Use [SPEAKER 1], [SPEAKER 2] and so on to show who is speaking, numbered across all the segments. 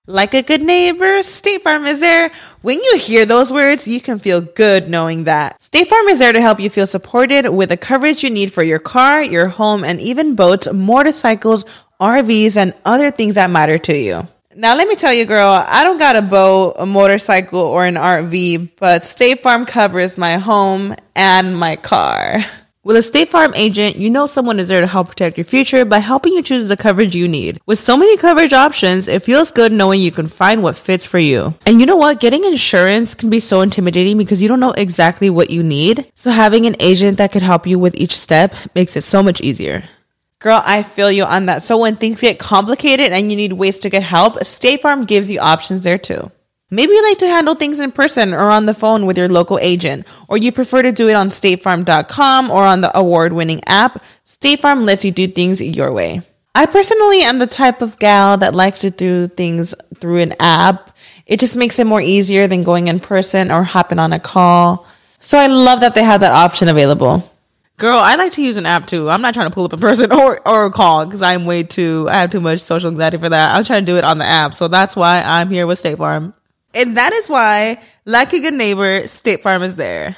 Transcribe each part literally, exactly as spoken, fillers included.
[SPEAKER 1] Like a good neighbor, State Farm is there. When you hear those words, you can feel good knowing that. State Farm is there to help you feel supported with the coverage you need for your car, your home, and even boats, motorcycles, R Vs, and other things that matter to you. Now, let me tell you, girl, I don't got a boat, a motorcycle, or an R V, but State Farm covers my home and my car. With a State Farm agent, you know someone is there to help protect your future by helping you choose the coverage you need. With so many coverage options, it feels good knowing you can find what fits for you. And you know what? Getting insurance can be so intimidating because you don't know exactly what you need. So having an agent that could help you with each step makes it so much easier. Girl, I feel you on that. So when things get complicated and you need ways to get help, State Farm gives you options there too. Maybe you like to handle things in person or on the phone with your local agent, or you prefer to do it on state farm dot com or on the award-winning app. State Farm lets you do things your way. I personally am the type of gal that likes to do things through an app. It just makes it more easier than going in person or hopping on a call. So I love that they have that option available. Girl, I like to use an app too. I'm not trying to pull up in person or, or call because I'm way too, I have too much social anxiety for that. I'm trying to do it on the app. So that's why I'm here with State Farm. And that is why, like a good neighbor, State Farm is there.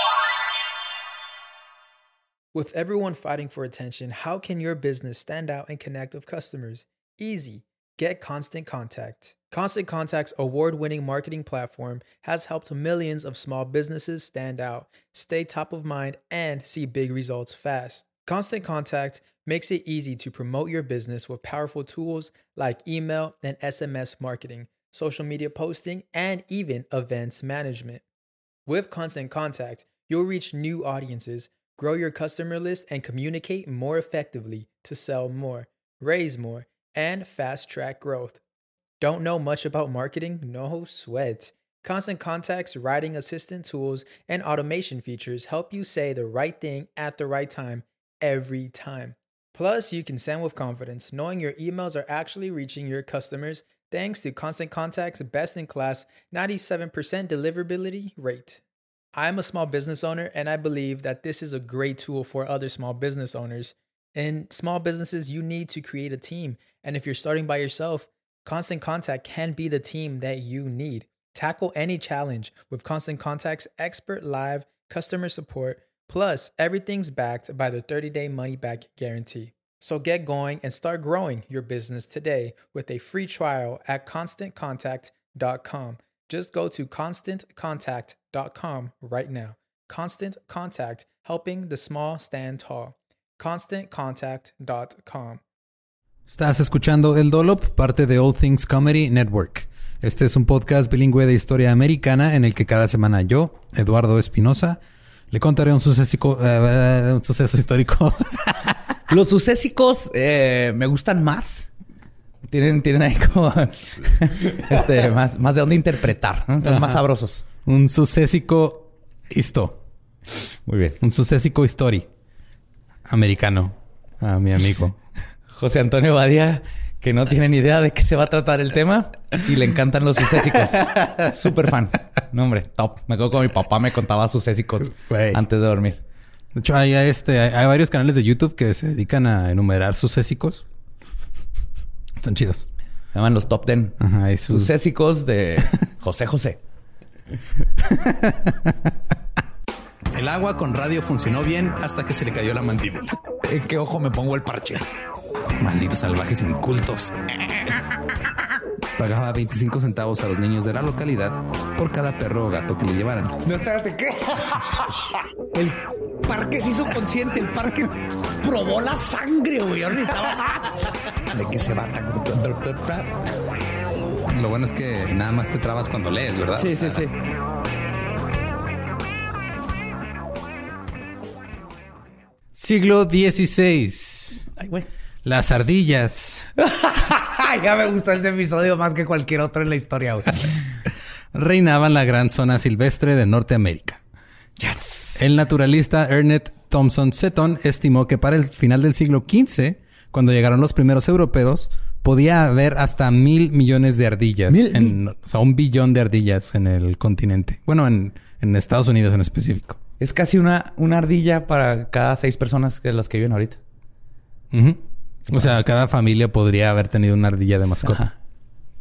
[SPEAKER 2] With everyone fighting for attention, how can your business stand out and connect with customers? Easy. Get Constant Contact. Constant Contact's award-winning marketing platform has helped millions of small businesses stand out, stay top of mind, and see big results fast. Constant Contact makes it easy to promote your business with powerful tools like email and S M S marketing, social media posting, and even events management. With Constant Contact, you'll reach new audiences, grow your customer list, and communicate more effectively to sell more, raise more, and fast-track growth. Don't know much about marketing? No sweat. Constant Contact's writing assistant tools and automation features help you say the right thing at the right time every time. Plus, you can send with confidence, knowing your emails are actually reaching your customers thanks to Constant Contact's best-in-class ninety-seven percent deliverability rate. I'm a small business owner, and I believe that this is a great tool for other small business owners. In small businesses, you need to create a team, and if you're starting by yourself, Constant Contact can be the team that you need. Tackle any challenge with Constant Contact's expert live customer support, plus everything's backed by the thirty-day money-back guarantee. So get going and start growing your business today with a free trial at constant contact dot com. Just go to constant contact dot com right now. Constant Contact, helping the small stand tall. constant contact dot com.
[SPEAKER 3] Estás escuchando El Dollop, parte de All Things Comedy Network. Este es un podcast bilingüe de historia americana en el que cada semana yo, Eduardo Espinosa, le contaré un suceso, uh, un suceso histórico.
[SPEAKER 4] Los sucésicos eh, me gustan más. Tienen, tienen ahí como este, más, más de dónde interpretar, ¿no? Están más sabrosos.
[SPEAKER 3] Un sucésico histo.
[SPEAKER 4] Muy bien.
[SPEAKER 3] Un sucésico history americano. A mi amigo
[SPEAKER 4] José Antonio Badía, que no tiene ni idea de qué se va a tratar el tema y le encantan los sucésicos. Súper fan. No, hombre, top. Me acuerdo cuando mi papá me contaba sucésicos antes de dormir.
[SPEAKER 3] De hecho, hay, este, hay, hay varios canales de YouTube que se dedican a enumerar sucésicos. Están chidos.
[SPEAKER 4] Se llaman los Top Ten.
[SPEAKER 3] Ajá, y sus...
[SPEAKER 4] Sucésicos de José José.
[SPEAKER 3] El agua con radio funcionó bien hasta que se le cayó la mandíbula.
[SPEAKER 4] ¿En qué ojo me pongo el parche?
[SPEAKER 3] Malditos salvajes incultos. Pagaba veinticinco centavos a los niños de la localidad por cada perro o gato que le llevaran.
[SPEAKER 4] No, espérate, ¿qué? El parque se hizo consciente. El parque probó la sangre, güey. ¿De qué se va?
[SPEAKER 3] Lo bueno es que nada más te trabas cuando lees, ¿verdad?
[SPEAKER 4] Sí, sí, sí.
[SPEAKER 3] Siglo dieciséis.
[SPEAKER 4] Ay, güey.
[SPEAKER 3] Las ardillas.
[SPEAKER 4] Ya me gustó este episodio más que cualquier otro en la historia, güey.
[SPEAKER 3] Reinaban la gran zona silvestre de Norteamérica.
[SPEAKER 4] Yes.
[SPEAKER 3] El naturalista Ernest Thompson Seton estimó que para el final del siglo quince, cuando llegaron los primeros europeos, podía haber hasta mil millones de ardillas. ¿Mil? En, o sea, un billón de ardillas en el continente. Bueno, en, en Estados Unidos en específico.
[SPEAKER 4] Es casi una, una ardilla para cada seis personas de las que viven ahorita.
[SPEAKER 3] Uh-huh. O sea, cada familia podría haber tenido una ardilla de mascota. Ajá.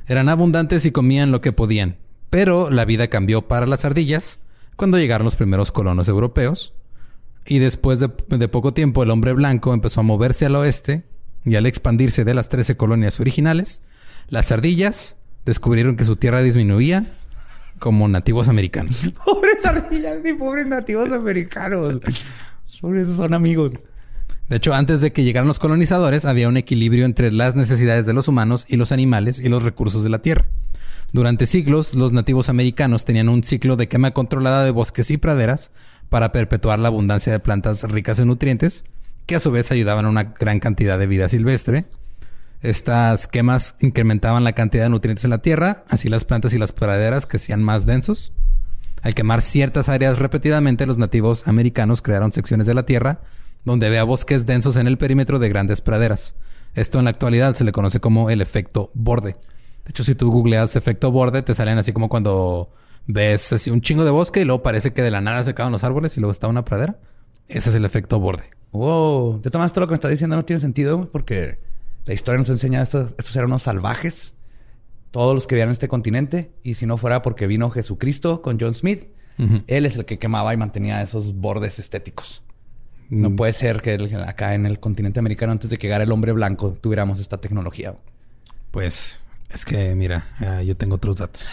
[SPEAKER 3] Eran abundantes y comían lo que podían. Pero la vida cambió para las ardillas cuando llegaron los primeros colonos europeos. Y después de, de poco tiempo, el hombre blanco empezó a moverse al oeste. Y al expandirse de las trece colonias originales, las ardillas descubrieron que su tierra disminuía como nativos americanos.
[SPEAKER 4] Pobres ardillas y pobres nativos americanos. Pobres son amigos.
[SPEAKER 3] De hecho, antes de que llegaran los colonizadores, había un equilibrio entre las necesidades de los humanos y los animales y los recursos de la tierra. Durante siglos, los nativos americanos tenían un ciclo de quema controlada de bosques y praderas para perpetuar la abundancia de plantas ricas en nutrientes, que a su vez ayudaban a una gran cantidad de vida silvestre. Estas quemas incrementaban la cantidad de nutrientes en la tierra, así las plantas y las praderas crecían más densos. Al quemar ciertas áreas repetidamente, los nativos americanos crearon secciones de la tierra donde había bosques densos en el perímetro de grandes praderas. Esto en la actualidad se le conoce como el efecto borde. De hecho, si tú googleas efecto borde, te salen así como cuando ves así un chingo de bosque y luego parece que de la nada se acaban los árboles y luego está una pradera. Ese es el efecto borde.
[SPEAKER 4] Wow. De todas maneras, todo lo que me estás diciendo no tiene sentido porque la historia nos enseña estos, estos eran unos salvajes, todos los que vivían en este continente. Y si no fuera porque vino Jesucristo con John Smith, uh-huh. Él es el que quemaba y mantenía esos bordes estéticos. Mm. No puede ser que el, acá en el continente americano, antes de que llegara el hombre blanco, tuviéramos esta tecnología.
[SPEAKER 3] Pues es que, mira, uh, yo tengo otros datos.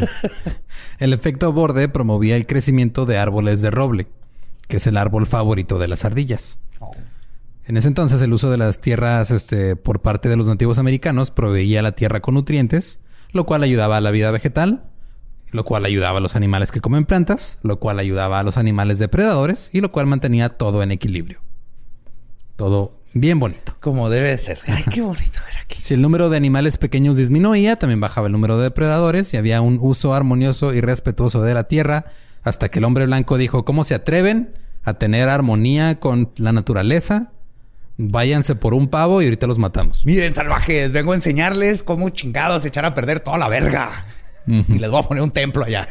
[SPEAKER 3] El efecto borde promovía el crecimiento de árboles de roble, que es el árbol favorito de las ardillas. Oh. En ese entonces, el uso de las tierras este, por parte de los nativos americanos proveía la tierra con nutrientes, lo cual ayudaba a la vida vegetal, lo cual ayudaba a los animales que comen plantas, lo cual ayudaba a los animales depredadores y lo cual mantenía todo en equilibrio. Todo bien bonito.
[SPEAKER 4] Como debe de ser. Ay, qué bonito ver aquí.
[SPEAKER 3] Si el número de animales pequeños disminuía, también bajaba el número de depredadores y había un uso armonioso y respetuoso de la tierra, hasta que el hombre blanco dijo: ¿cómo se atreven a tener armonía con la naturaleza? Váyanse por un pavo y ahorita los matamos.
[SPEAKER 4] Miren, salvajes, vengo a enseñarles cómo chingados echar a perder toda la verga. Uh-huh. Y les voy a poner un templo allá.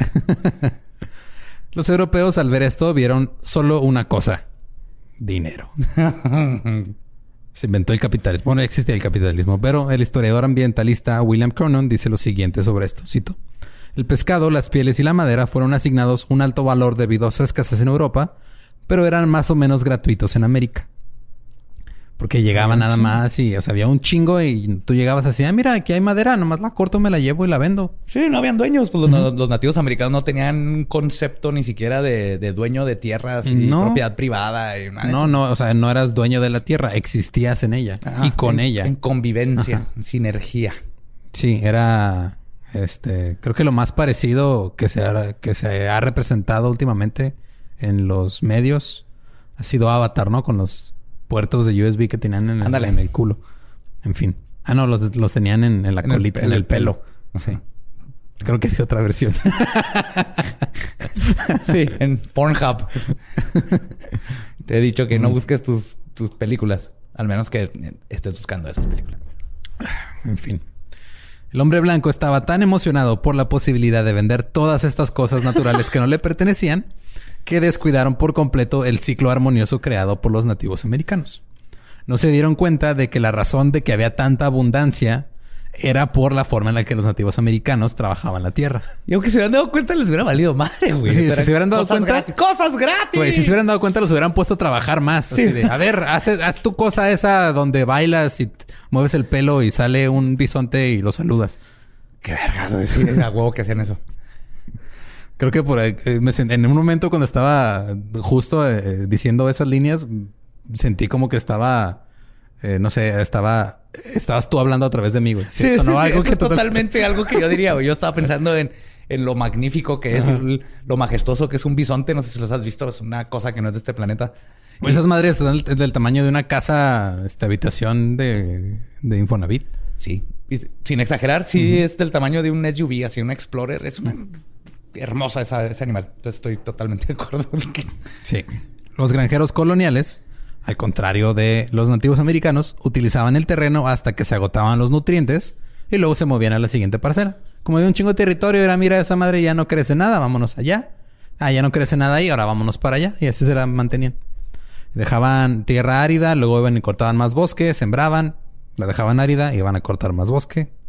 [SPEAKER 3] Los europeos, al ver esto, vieron solo una cosa: dinero. Se inventó el capitalismo. Bueno, existía el capitalismo, pero el historiador ambientalista William Cronon dice lo siguiente sobre esto. Cito: el pescado, las pieles y la madera fueron asignados un alto valor debido a su escasez en Europa, pero eran más o menos gratuitos en América. Porque llegaba nada más y, o sea, había un chingo y tú llegabas así: ah, mira, aquí hay madera, nomás la corto, me la llevo y la vendo.
[SPEAKER 4] Sí, no habían dueños. Pues uh-huh. los, los nativos americanos no tenían un concepto ni siquiera de, de dueño de tierras y
[SPEAKER 3] no.
[SPEAKER 4] propiedad privada. Y nada
[SPEAKER 3] no, no, o sea, no eras dueño de la tierra, existías en ella. Ajá, y con
[SPEAKER 4] en,
[SPEAKER 3] ella.
[SPEAKER 4] En convivencia, Ajá. en sinergia.
[SPEAKER 3] Sí, era, este, creo que lo más parecido que se ha, que se ha representado últimamente en los medios ha sido Avatar, ¿no? Con los puertos de U S B que tenían en el, en el culo. En fin. Ah, no, los, los tenían en, en la en colita, el, en el, el pelo. pelo. Sí. Creo que hay otra versión.
[SPEAKER 4] Sí, en Pornhub. Te he dicho que no busques tus, tus películas. Al menos que estés buscando esas películas.
[SPEAKER 3] En fin. El hombre blanco estaba tan emocionado por la posibilidad de vender todas estas cosas naturales que no le pertenecían, que descuidaron por completo el ciclo armonioso creado por los nativos americanos. No se dieron cuenta de que la razón de que había tanta abundancia era por la forma en la que los nativos americanos trabajaban la tierra.
[SPEAKER 4] Y aunque se hubieran dado cuenta, les hubiera valido madre, güey.
[SPEAKER 3] Sí, si se hubieran dado
[SPEAKER 4] cosas
[SPEAKER 3] cuenta...
[SPEAKER 4] Gratis. ¡Cosas gratis!
[SPEAKER 3] Güey, si se hubieran dado cuenta, los hubieran puesto a trabajar más. Así sí. de, a ver, haz, haz tu cosa esa donde bailas y mueves el pelo y sale un bisonte y lo saludas.
[SPEAKER 4] ¡Qué vergas, güey! Sí, a huevo que hacían eso.
[SPEAKER 3] Creo que por ahí, me sent, en un momento cuando estaba justo eh, diciendo esas líneas, sentí como que estaba, eh, no sé, estaba, estabas tú hablando a través de mí, güey.
[SPEAKER 4] Sí, sí, sí, algo eso que es totalmente algo que yo diría, güey. Yo estaba pensando en, en lo magnífico que es, el, lo majestuoso que es un bisonte. No sé si los has visto, es una cosa que no es de este planeta.
[SPEAKER 3] Y esas madres están del, del tamaño de una casa, esta habitación de, de Infonavit.
[SPEAKER 4] Sí, y, sin exagerar, sí uh-huh. es del tamaño de un S U V, así un Explorer. Es una... Uh-huh. hermosa esa, ese animal. Entonces estoy totalmente de acuerdo.
[SPEAKER 3] Sí. Los granjeros coloniales, al contrario de los nativos americanos, utilizaban el terreno hasta que se agotaban los nutrientes y luego se movían a la siguiente parcela. Como de un chingo de territorio, era, mira, esa madre ya no crece nada, vámonos allá. Ah, ya no crece nada ahí, ahora vámonos para allá. Y así se la mantenían. Dejaban tierra árida, luego iban y cortaban más bosque, sembraban, la dejaban árida y iban a cortar más bosque.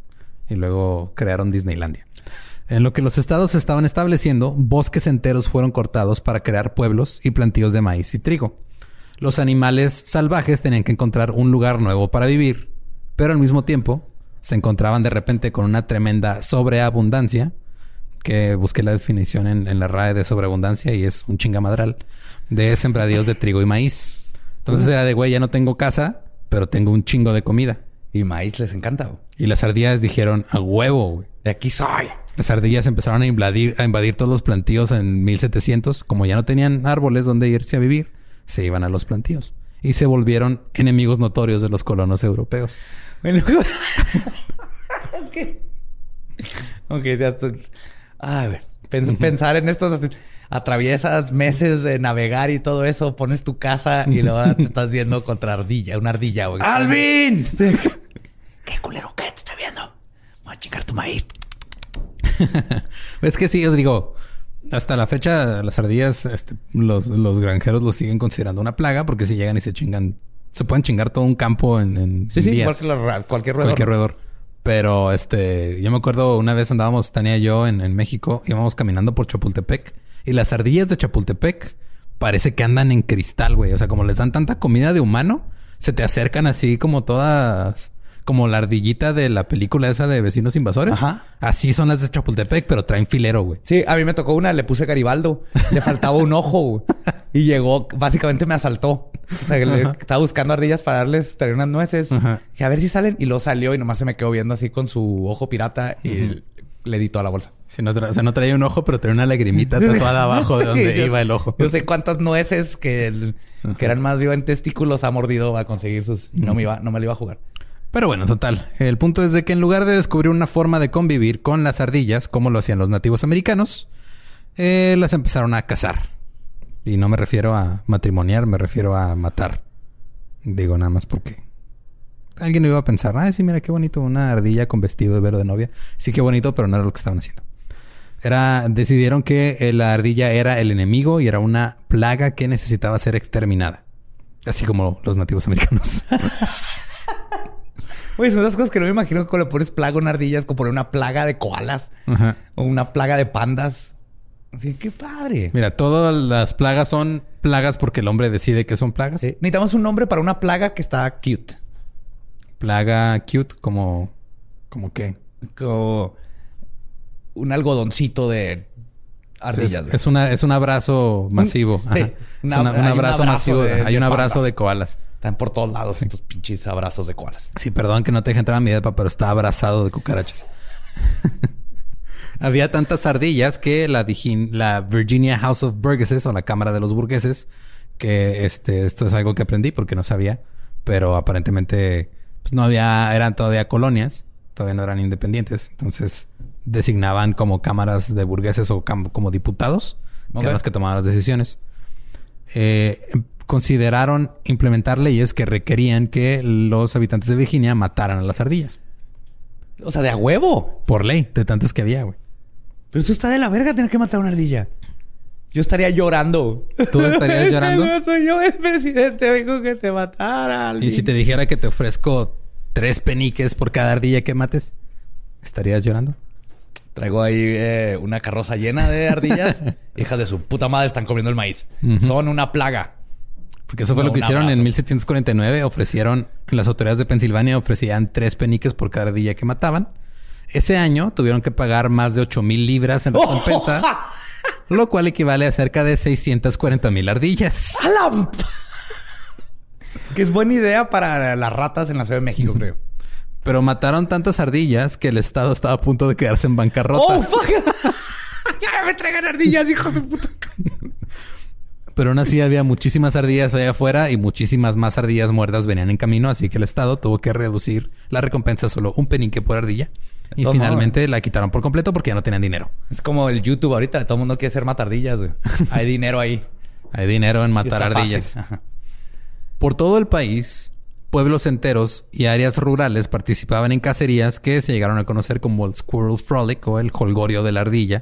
[SPEAKER 3] y luego crearon Disneylandia. En lo que los estados se estaban estableciendo, bosques enteros fueron cortados para crear pueblos y plantíos de maíz y trigo. Los animales salvajes tenían que encontrar un lugar nuevo para vivir, pero al mismo tiempo se encontraban de repente con una tremenda sobreabundancia, que busqué la definición en, en la R A E de sobreabundancia y es un chingamadral, de sembradíos de trigo y maíz. Entonces era de, güey, ya no tengo casa, pero tengo un chingo de comida.
[SPEAKER 4] Y maíz les encanta, güey.
[SPEAKER 3] Y las ardillas dijeron, a huevo, güey.
[SPEAKER 4] De aquí soy.
[SPEAKER 3] Las ardillas empezaron a invadir, a invadir todos los plantíos en mil setecientos. Como ya no tenían árboles donde irse a vivir, se iban a los plantíos. Y se volvieron enemigos notorios de los colonos europeos.
[SPEAKER 4] Bueno, es que... Ok, ya estoy... Ay, güey. Pens- uh-huh. Pensar en estos... Atraviesas meses de navegar y todo eso. Pones tu casa y luego te estás viendo contra ardilla. Una ardilla, güey.
[SPEAKER 3] ¡Alvin!
[SPEAKER 4] Sí. ¿Qué culero qué? Te estoy viendo. Voy a chingar tu maíz.
[SPEAKER 3] Es que sí, os digo... Hasta la fecha, las ardillas... Este, los, los granjeros los siguen considerando una plaga. Porque si llegan y se chingan... Se pueden chingar todo un campo en, en
[SPEAKER 4] Sí,
[SPEAKER 3] en
[SPEAKER 4] sí.
[SPEAKER 3] días.
[SPEAKER 4] Igual que la, cualquier roedor.
[SPEAKER 3] Cualquier roedor. Pero este... Yo me acuerdo una vez andábamos... Tania y yo en, en México. Íbamos caminando por Chapultepec. Y las ardillas de Chapultepec parece que andan en cristal, güey. O sea, como les dan tanta comida de humano, se te acercan así como todas... Como la ardillita de la película esa de Vecinos Invasores.
[SPEAKER 4] Ajá.
[SPEAKER 3] Así son las de Chapultepec, pero traen filero, güey.
[SPEAKER 4] Sí, a mí me tocó una. Le puse Garibaldo. Le faltaba un ojo, güey. Y llegó... Básicamente me asaltó. O sea, le, estaba buscando ardillas para darles... Traer unas nueces.
[SPEAKER 3] Ajá.
[SPEAKER 4] Dije, a ver si salen. Y luego salió y nomás se me quedó viendo así con su ojo pirata. Y... Uh-huh. Le di toda la bolsa.
[SPEAKER 3] Sí, no tra- o sea, no traía un ojo, pero traía una lagrimita tatuada abajo de donde
[SPEAKER 4] sí,
[SPEAKER 3] iba
[SPEAKER 4] yo,
[SPEAKER 3] el ojo.
[SPEAKER 4] Yo sé cuántas nueces que, el, que eran más vivas en testículos ha mordido a conseguir sus... Y no me iba, no me la iba a jugar.
[SPEAKER 3] Pero bueno, total. El punto es de que en lugar de descubrir una forma de convivir con las ardillas, como lo hacían los nativos americanos, eh, las empezaron a cazar. Y no me refiero a matrimoniar, me refiero a matar. Digo nada más porque... Alguien no iba a pensar, ah, sí, mira qué bonito, una ardilla con vestido de velo de novia. Sí, qué bonito, pero no era lo que estaban haciendo. Era, decidieron que eh, la ardilla era el enemigo y era una plaga que necesitaba ser exterminada. Así como los nativos americanos.
[SPEAKER 4] Oye, son esas cosas que no me imagino que le pones plaga a una ardilla, es como poner una plaga de koalas. Ajá. O una plaga de pandas. Así, qué padre.
[SPEAKER 3] Mira, todas las plagas son plagas porque el hombre decide que son plagas.
[SPEAKER 4] Sí. Necesitamos un nombre para una plaga que está cute.
[SPEAKER 3] Plaga cute, como... ¿Como qué?
[SPEAKER 4] Como un algodoncito de ardillas.
[SPEAKER 3] Es, es, una, es un abrazo masivo.
[SPEAKER 4] Un, sí.
[SPEAKER 3] Una, una, un, abrazo un abrazo masivo. De, hay de un abrazo pandas. de koalas.
[SPEAKER 4] Están por todos lados sí. Estos pinches abrazos de koalas.
[SPEAKER 3] Sí, perdón que no te deje entrar a mi depa, pero está abrazado de cucarachas. Había tantas ardillas que la, la Virginia House of Burgesses, o la Cámara de los Burgueses, que este, esto es algo que aprendí porque no sabía, pero aparentemente... Pues no había, eran todavía colonias, todavía no eran independientes. Entonces designaban como cámaras de burgueses o cam- como diputados, okay. que eran los que tomaban las decisiones. Eh, consideraron implementar leyes que requerían que los habitantes de Virginia mataran a las ardillas.
[SPEAKER 4] O sea, de a huevo.
[SPEAKER 3] Por ley, de tantas que había, güey.
[SPEAKER 4] Pero eso está de la verga, tener que matar a una ardilla. Yo estaría llorando.
[SPEAKER 3] ¿Tú estarías llorando?
[SPEAKER 4] No soy yo el presidente, vengo que te matara.
[SPEAKER 3] ¿Y si te dijera que te ofrezco tres peniques por cada ardilla que mates? ¿Estarías llorando?
[SPEAKER 4] Traigo ahí eh, una carroza llena de ardillas. Hijas de su puta madre están comiendo el maíz. Uh-huh. Son una plaga.
[SPEAKER 3] Porque eso fue no, lo que hicieron abrazo. En mil setecientos cuarenta y nueve. Ofrecieron... Las autoridades de Pensilvania ofrecían tres peniques por cada ardilla que mataban. Ese año tuvieron que pagar más de ocho mil libras en recompensa. Oh, lo cual equivale a cerca de seiscientas cuarenta mil ardillas.
[SPEAKER 4] ¡Alam! Que es buena idea para las ratas en la Ciudad de México, creo.
[SPEAKER 3] Pero mataron tantas ardillas que el estado estaba a punto de quedarse en bancarrota.
[SPEAKER 4] ¡Oh, fuck! ¡Ya me traigan ardillas, hijos de puta!
[SPEAKER 3] Pero aún así había muchísimas ardillas allá afuera y muchísimas más ardillas muertas venían en camino. Así que el estado tuvo que reducir la recompensa a solo un penique por ardilla. Y todo finalmente modo. La quitaron por completo porque ya no tenían dinero.
[SPEAKER 4] Es como el YouTube ahorita. Todo el mundo quiere ser matardillas, güey. Hay dinero ahí.
[SPEAKER 3] Hay dinero en matar ardillas. Por todo el país, pueblos enteros y áreas rurales participaban en cacerías que se llegaron a conocer como el Squirrel Frolic o el jolgorio de la ardilla.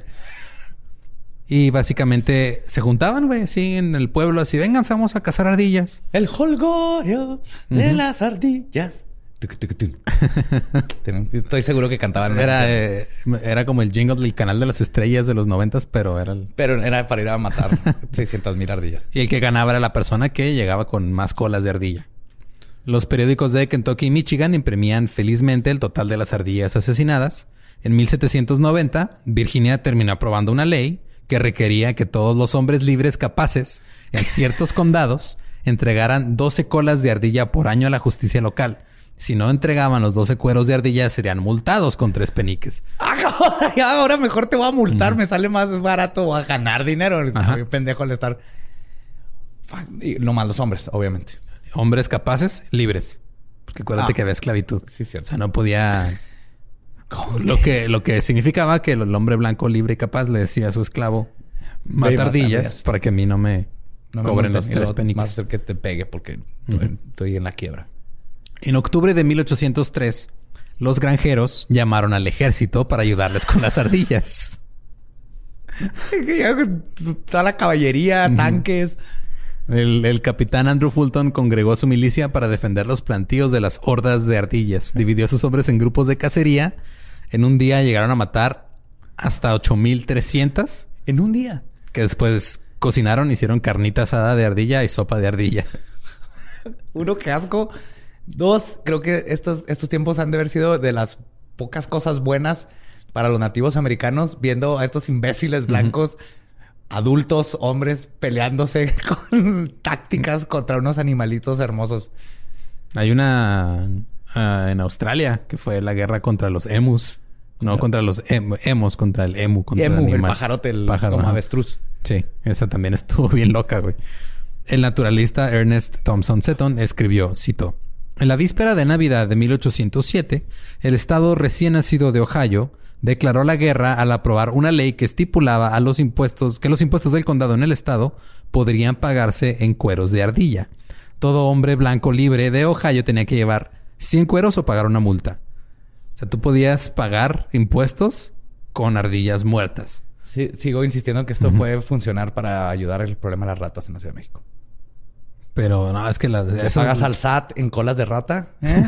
[SPEAKER 3] Y básicamente se juntaban, güey, así en el pueblo. Así, vengan, vamos a cazar ardillas.
[SPEAKER 4] El jolgorio de uh-huh. las ardillas. Estoy seguro que cantaban.
[SPEAKER 3] Era, eh, era como el jingle del canal de las estrellas de los noventas, pero era... El...
[SPEAKER 4] Pero era para ir a matar seiscientas mil ardillas.
[SPEAKER 3] Y el que ganaba era la persona que llegaba con más colas de ardilla. Los periódicos de Kentucky y Michigan imprimían felizmente el total de las ardillas asesinadas. En mil setecientos noventa, Virginia terminó aprobando una ley que requería que todos los hombres libres capaces en ciertos condados entregaran doce colas de ardilla por año a la justicia local. Si no entregaban los doce cueros de ardilla, serían multados con tres peniques.
[SPEAKER 4] Ahora mejor te voy a multar. Uh-huh. Me sale más barato a ganar dinero. Ajá. Pendejo al estar... Y no más los hombres, obviamente.
[SPEAKER 3] Hombres capaces, libres. Porque acuérdate ah. que había esclavitud.
[SPEAKER 4] Sí, cierto.
[SPEAKER 3] O sea, no podía... Lo que, lo que significaba que el hombre blanco libre y capaz le decía a su esclavo... Mata ardillas para que a mí no me... No me cobren los tres peniques.
[SPEAKER 4] Más hacer que te pegue porque uh-huh. estoy, estoy en la quiebra.
[SPEAKER 3] En octubre de mil ochocientos tres, los granjeros llamaron al ejército para ayudarles con las ardillas.
[SPEAKER 4] Toda la caballería, uh-huh. tanques.
[SPEAKER 3] El, el capitán Andrew Fulton congregó su milicia para defender los plantíos de las hordas de ardillas. Dividió a sus hombres en grupos de cacería. En un día llegaron a matar hasta ocho mil trescientas.
[SPEAKER 4] ¿En un día?
[SPEAKER 3] Que después cocinaron, hicieron carnita asada de ardilla y sopa de ardilla.
[SPEAKER 4] Uno, qué asco. Dos, creo que estos, estos tiempos han de haber sido de las pocas cosas buenas para los nativos americanos, viendo a estos imbéciles blancos, uh-huh. adultos, hombres, peleándose con tácticas contra unos animalitos hermosos.
[SPEAKER 3] Hay una uh, en Australia que fue la guerra contra los emus. No, claro. contra los em- emos, contra el emu. Contra
[SPEAKER 4] emu,
[SPEAKER 3] el,
[SPEAKER 4] el pajarote, el pájaro, como ajá. avestruz.
[SPEAKER 3] Sí, esa también estuvo bien loca, güey. El naturalista Ernest Thompson Seton escribió, cito... En la víspera de Navidad de mil ochocientos siete, el estado recién nacido de Ohio declaró la guerra al aprobar una ley que estipulaba a los impuestos que los impuestos del condado en el estado podrían pagarse en cueros de ardilla. Todo hombre blanco libre de Ohio tenía que llevar cien cueros o pagar una multa. O sea, tú podías pagar impuestos con ardillas muertas.
[SPEAKER 4] Sí, sigo insistiendo que esto uh-huh. puede funcionar para ayudar el problema de las ratas en la Ciudad de México.
[SPEAKER 3] Pero no, es que las...
[SPEAKER 4] ¿Le pagas al S A T en colas de rata? ¿Eh?